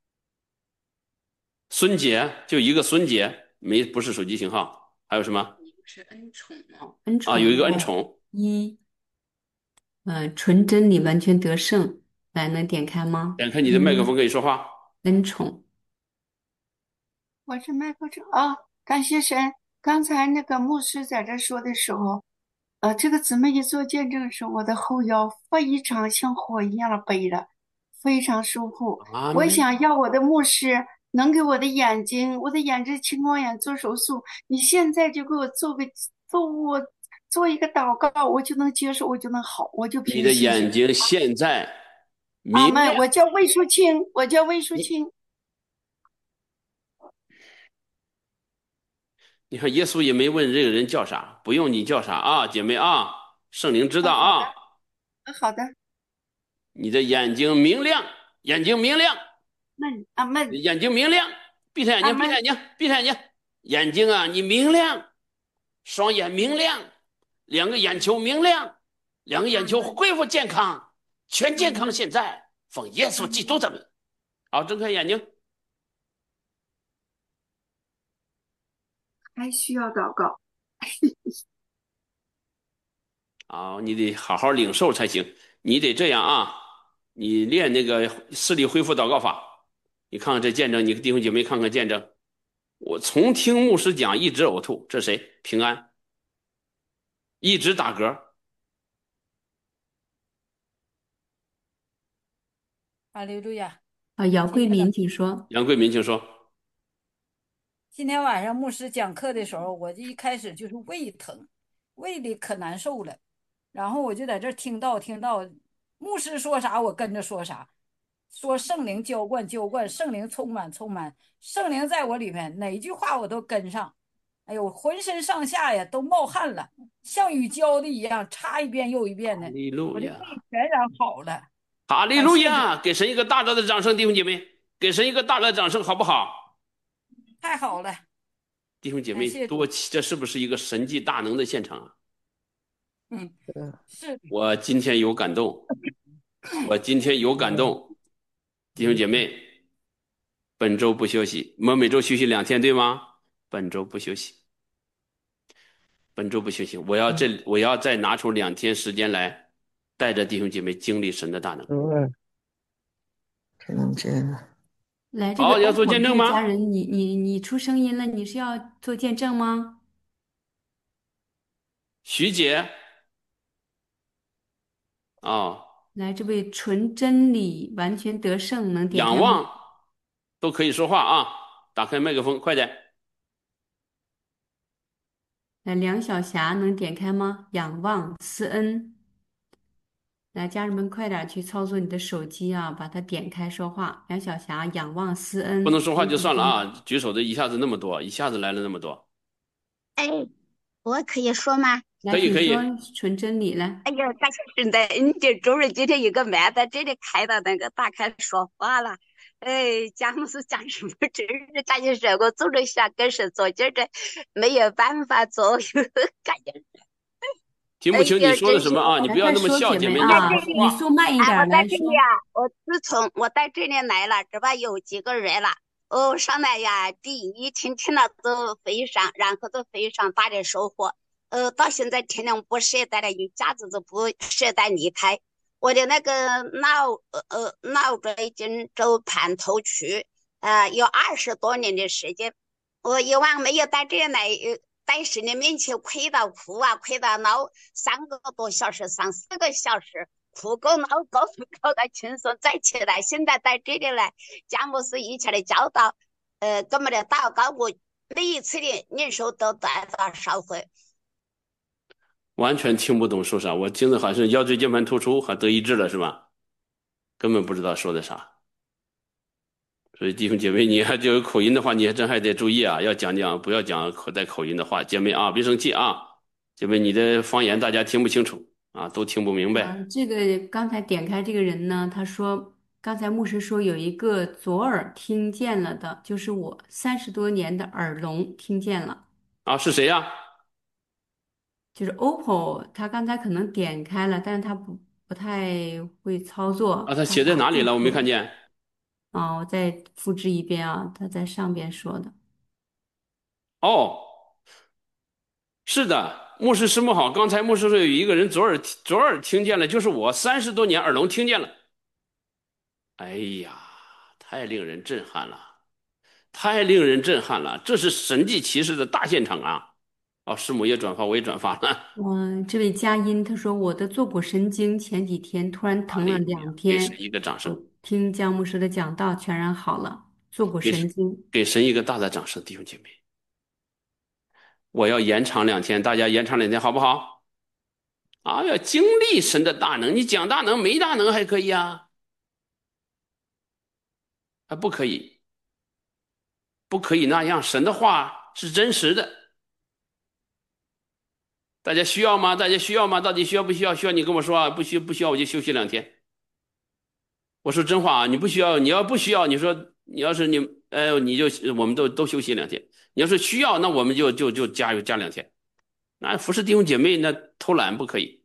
孙姐就一个孙姐，不是手机型号，还有什么是恩宠哦，恩啊？有一个恩宠宠， 一，纯真理完全得胜，来能点开吗？ 点开你的麦克风可以说话。 恩宠， 我是麦克哲啊，感谢神。刚才那个牧师在这说的时候，这个姊妹一做见证时，我的后腰非常像火一样的背的，非常舒服。我阿门。 想要我的牧师能给我的眼睛青光眼做手术，你现在就给我做一个祷告，我就能接受，我就能好，我就你的凭信心。 眼睛现在明亮。 阿门。我叫魏淑清，我叫魏淑你清。 你看，耶稣也没问这个人叫啥，不用你叫啥啊，姐妹啊，圣灵知道好的， 啊。 好的， 你的眼睛明亮，眼睛明亮， 阿门， 眼睛明亮，闭上眼睛，闭上阿门。 眼睛，闭上眼睛，眼睛啊，你明亮，双眼明亮，两个眼球明亮，两个眼球阿门， 恢复健康，全健康。 阿门， 现在奉耶稣阿门。 基督的名，好，睁开眼睛。 还需要祷告。 好，你得好好领受才行。你得这样啊，你练那个视力恢复祷告法。你看看这见证，你弟兄姐妹看看见证。我从听牧师讲一直呕吐，这谁？平安，一直打嗝。 哈利路亚！ 姚今天的桂林，请说。 杨桂民，请说。 今天晚上牧师讲课的时候，我就一开始就是胃疼， 胃里可难受了。然后我就在这儿听到，牧师说啥我跟着说啥，说圣灵浇灌浇灌，圣灵充满充满，圣灵在我里面，哪句话我都跟上。哎呦，浑身上下呀都冒汗了，像雨浇的一样，擦一遍又一遍的， 哈利路我的亚， 胃全然好了。 哈利感谢主， 路亚！给神一个大大的掌声，弟兄姐妹，给神一个大大的掌声，好不好？ 太好了， 弟兄姐妹， 感谢主。 这是不是一个神迹大能的现场啊？ 嗯，是的， 我今天有感动，我今天有感动，弟兄姐妹，本周不休息，我们每周休息2天，对吗？本周不休息，本周不休息，我要再拿出2天时间来，带着弟兄姐妹经历神的大能。 只能这样。 来，这个好，你要做 OPPO 见证吗？ 这个家人，你出声音了，你是要做见证吗？ 徐姐，哦， 来，这位纯真理完全得胜，能点开吗？ 仰望都可以说话啊！打开麦克风，快点。 来，梁晓霞能点开吗？仰望思恩。来，家人们快点去操作你的手机啊，把它点开说话。梁晓霞，仰望思恩。 不能说话就算了啊！举手的一下子那么多，一下子来了那么多。 哎，我可以说吗？ 来， 可以可以。 请说纯真理来。 哎呀，感谢神的恩典，主任今天一个麦在这里开的那个打开说话了。哎，讲是讲什么？真是感谢神，我总是想跟神做见证，没有办法做，感谢神。 听不清你说的什么啊？你不要那么笑，姐妹，你好好说你话。 说慢一哎，我点来说。 在这里啊，我自从我在这里来了，这吧有几个月了。上来呀，第一天听了都非常，然后都非常大的收获。到现在听了不舍得了，一下子就不舍得离开。我的那个脑子已经走盘头去，有20多年的时间。我以往没有在这里来，在神的面前跪到哭啊，跪到闹3个多小时、3、4个小时。哭够闹够搞得轻松再起来，现在在这里来，詹姆斯以前的教导，跟我们的祷告，我每一次的领受都得到烧回。 完全听不懂说啥，我听着好像腰椎间盘突出还得医治了是吧？根本不知道说的啥。所以弟兄姐妹，你还就有口音的话，你还真还得注意啊，要讲讲，不要讲带口音的话。姐妹啊，别生气啊，姐妹，你的方言大家听不清楚啊，都听不明白。 这个刚才点开这个人呢，他说刚才牧师说有一个左耳听见了的，就是我30多年的耳聋听见了。 啊，是谁呀？ 就是 OPPO，他刚才可能点开了，但是他不太会操啊， 作， 他写在他打哪里了？我没字说。 看见。 我再复制一遍啊，他在上边说的。 哦，是的，牧师师母好。刚才牧师说有一个人左耳听见了，就是我30多年耳聋听见了。哎呀，太令人震撼了，太令人震撼了！这是神迹奇事的大现场啊！哦，师母也转发，我也转发了。 这位佳音他说我的坐骨神经前几天突然疼了哈利路亚，给神 2天， 一个掌声， 我听姜牧师的讲道全然好了，坐骨给神经。 给神一个大的掌声，弟兄姐妹。我要延长2天，大家延长2天好不好？啊，要经历神的大能，你讲大能没大能还可以啊，还不可以，不可以那样。神的话是真实的，大家需要吗？大家需要吗？到底需要不需要？需要你跟我说啊，不需要我就休息2天。我说真话啊，你不需要，你要不需要，你说你要是你，你就我们都休息2天。你要是需要，那我们就加2天。那服侍弟兄姐妹，那偷懒不可以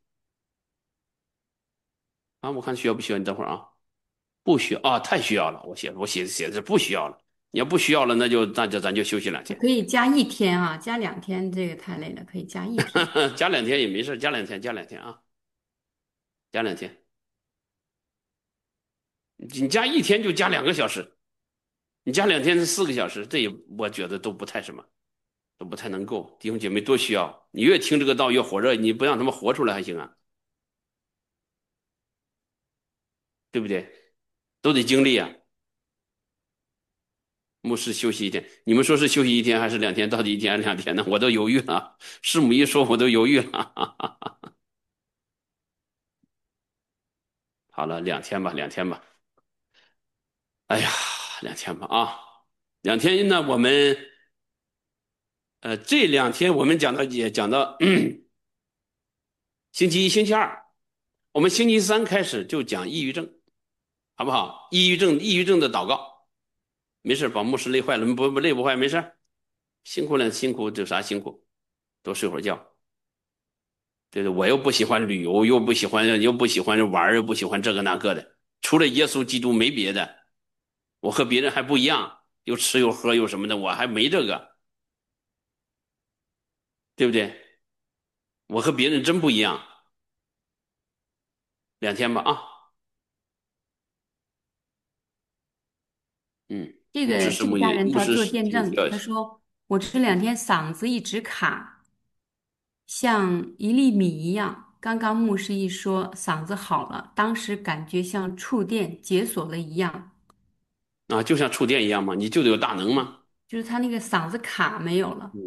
啊！我看需要不需要？你等会儿啊，不需要啊，太需要了。我写的是不需要了。你要不需要了，那就咱就休息2天， 可以加1天啊，加2天这个太累了，可以加1天。 加2天也没事，加2天啊，加2天。你加1天就加2个小时，你加2天是4个小时，这也我觉得都不太什么，都不太能够。弟兄姐妹多需要，你越听这个道越火热，你不让他们活出来还行啊，对不对？都得经历啊。 牧师休息一天，你们说是休息一天还是2天？到底1天还是2天呢？我都犹豫了。师母一说，我都犹豫了。好了，2天吧，2天吧。哎呀，2天吧啊，2天呢，我们这2天我们也讲到星期一、星期二，我们星期三开始就讲抑郁症，好不好？抑郁症的祷告，没事，把牧师累坏了，不累不坏，没事，辛苦了辛苦，有啥辛苦？多睡会儿觉。对对，我又不喜欢旅游，又不喜欢玩，又不喜欢这个那个的，除了耶稣基督没别的。我和别人还不一样，又吃又喝又什么的，我还没这个，对不对？我和别人真不一样。2天吧啊， 这个这个家人他做见证， 要他说我这2天嗓子一直卡，像一粒米一样。刚刚牧师一说嗓子好了，当时感觉像触电解锁了一样， 啊，就像触电一样嘛，你就得有大能嘛。 就是他那个嗓子卡没有了。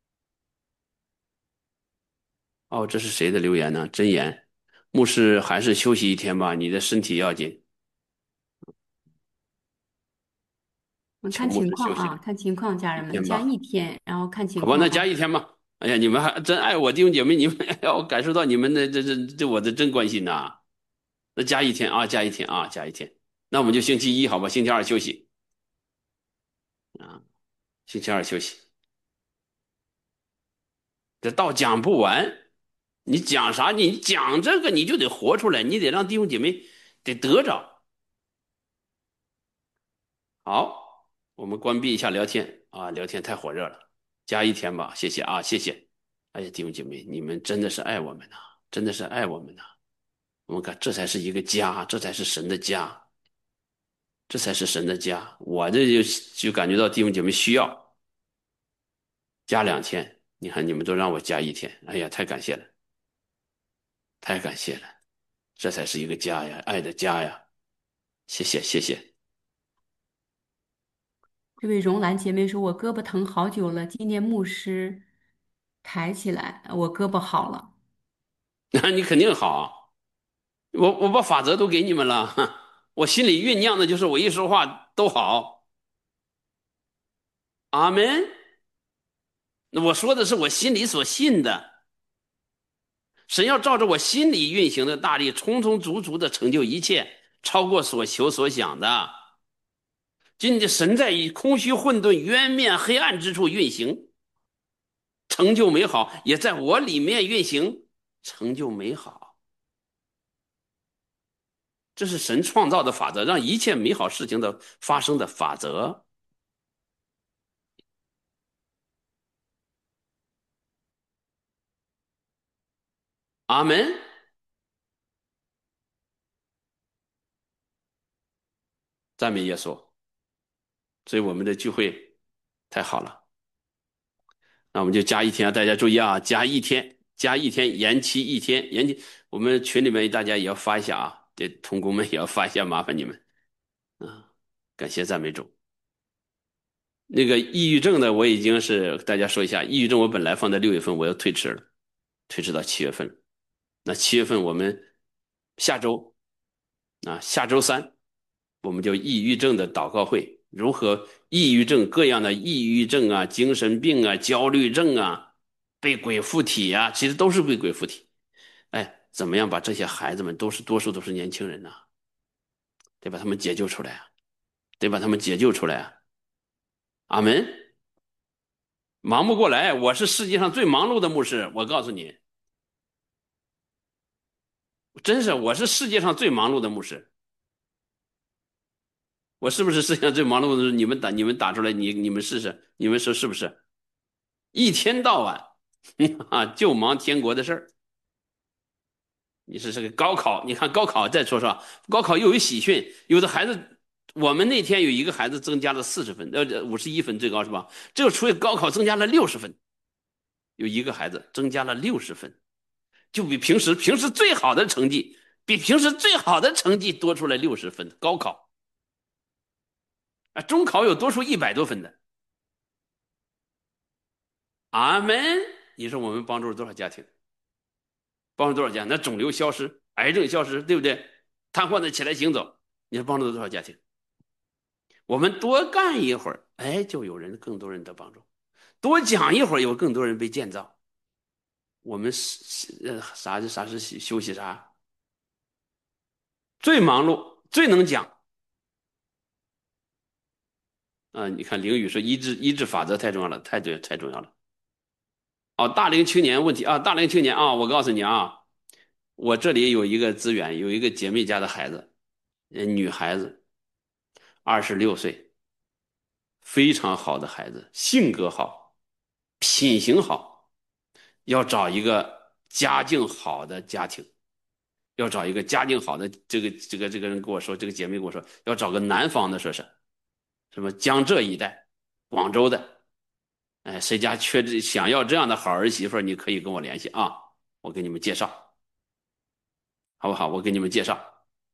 哦，这是谁的留言呢？真言，牧师还是休息1天吧，你的身体要紧。 我们看求牧情况啊， 师休息了看情况，家人一们加天吧。 1天，然后看情好吧，那况啊。 加1天吧。哎呀，你们还真爱我，弟兄姐妹，你们要感受到你们的这我的真关心呐。那加1天啊，加1天啊，加1天。那我们就星期一好吧，星期二休息啊，星期二休息。这道讲不完，你讲啥？你讲这个你就得活出来，你得让弟兄姐妹得得着。好，我们关闭一下聊天啊，聊天太火热了，加1天吧，谢谢啊，谢谢。哎呀，弟兄姐妹，你们真的是爱我们呐，真的是爱我们呐。我们看，这才是一个家，这才是神的家，这才是神的家。我这就感觉到弟兄姐妹需要加2天，你看你们都让我加1天，哎呀，太感谢了，太感谢了，这才是一个家呀，爱的家呀。谢谢，谢谢。 这位荣兰姐妹说：“我胳膊疼好久了，今年牧师抬起来，我胳膊好了。” 那你肯定好，我把法则都给你们了，我心里酝酿的就是我一说话都好。阿门。那我说的是我心里所信的，神要照着我心里运行的大力，充充足足的成就一切，超过所求所想的。今天神在以空虚混沌、渊面黑暗之处运行，成就美好，也在我里面运行，成就美好。这是神创造的法则，让一切美好事情的发生的法则。阿门。赞美耶稣。所以我们的聚会太好了。那我们就加1天，大家注意啊，加1天，加1天，延期1天，延期。我们群里面大家也要发一下啊，这同工们也要发一下，麻烦你们啊，感谢赞美主。那个抑郁症的，我已经是大家说一下，抑郁症我本来放在6月份，我要推迟了，推迟到7月份了。那7月份我们下周啊，下周3我们就抑郁症的祷告会，如何抑郁症各样的抑郁症啊、精神病啊、焦虑症啊、被鬼附体啊，其实都是被鬼附体。哎，怎么样把这些孩子们多数都是年轻人呐、得把他们解救出来啊，得把他们解救出来啊！阿门。忙不过来，我是世界上最忙碌的牧师，我告诉你，真是我是世界上最忙碌的牧师。我是不是世界上最忙碌的？你们打出来，你们试试，你们说是不是？一天到晚啊，就忙天国的事儿。你是这个高考，你看高考再说说，高考又有喜讯，有的孩子，我们那天有一个孩子增加了40分，51分最高是吧？这个除以高考增加了60分，有一个孩子增加了60分，就比平时最好的成绩，比平时最好的成绩多出来60分，高考。 啊，中考有多出100多分的。阿门。你说我们帮助了多少家庭？帮助多少家？那肿瘤消失，癌症消失，对不对？瘫痪的起来行走，你说帮助了多少家庭？我们多干一会儿，哎，就有更多人得帮助；多讲一会儿，有更多人被建造。我们啥是休息啥？最忙碌，最能讲啊！你看凌宇说医治法则太重要了，太对，太重要了。哦，大龄青年问题啊，大龄青年啊，我告诉你啊，我这里有一个资源，有一个姐妹家的孩子，女孩子，26岁，非常好的孩子，性格好，品行好，要找一个家境好的家庭，要找一个家境好的这个人跟我说，这个姐妹跟我说，要找个南方的，说是什么江浙一带，广州的，哎，谁家想要这样的好儿媳妇，你可以跟我联系啊，我给你们介绍，好不好？我给你们介绍，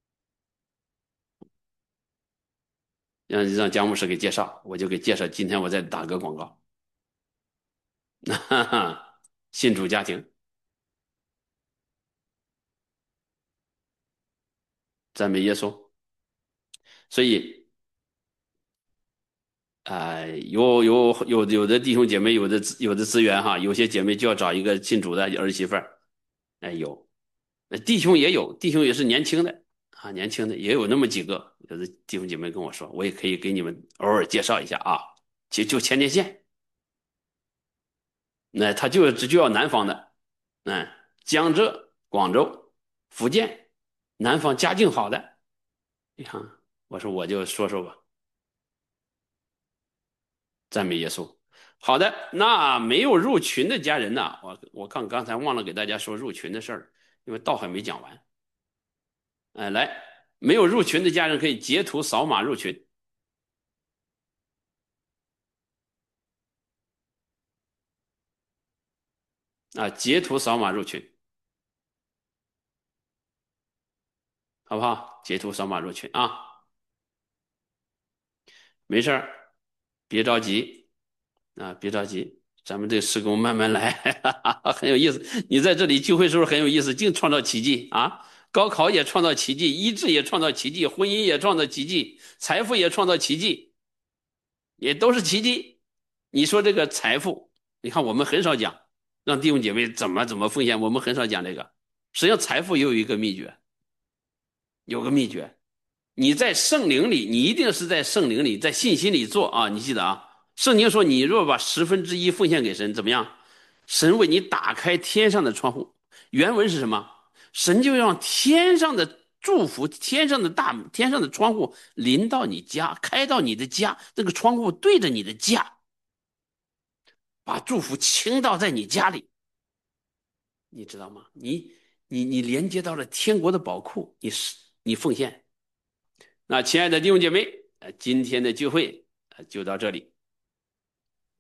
让姜牧师给介绍，我就给介绍。今天我再打个广告，哈哈，信主家庭，赞美耶稣。所以有的弟兄姐妹有的资源哈，有些姐妹就要找一个信主的儿媳妇儿，哎有，弟兄也有，弟兄也是年轻的啊，年轻的也有那么几个，有的弟兄姐妹跟我说，我也可以给你们偶尔介绍一下啊，就牵电线，那他就要南方的，嗯，江浙、广州、福建，南方家境好的，你看，我说我就说说吧。赞美耶稣。好的，那没有入群的家人呢？我刚才忘了给大家说入群的事儿，因为道还没讲完。哎，来，没有入群的家人可以截图扫码入群啊，截图扫码入群，好不好？截图扫码入群啊，没事儿，别着急啊，别着急，咱们这施工慢慢来，很有意思。你在这里聚会时候很有意思，净创造奇迹啊！高考也创造奇迹，医治也创造奇迹，婚姻也创造奇迹，财富也创造奇迹，也都是奇迹。你说这个财富，你看我们很少讲，让弟兄姐妹怎么奉献，我们很少讲这个。实际上，财富也有一个秘诀，有个秘诀，你在圣灵里，你一定是在圣灵里，在信心里做啊！你记得啊，圣经说，你若把1/10奉献给神，怎么样？神为你打开天上的窗户。原文是什么？神就让天上的祝福，天上的窗户临到你家，开到你的家，这个窗户对着你的家，把祝福倾倒在你家里，你知道吗？你连接到了天国的宝库，你奉献。那亲爱的弟兄姐妹，今天的聚会就到这里。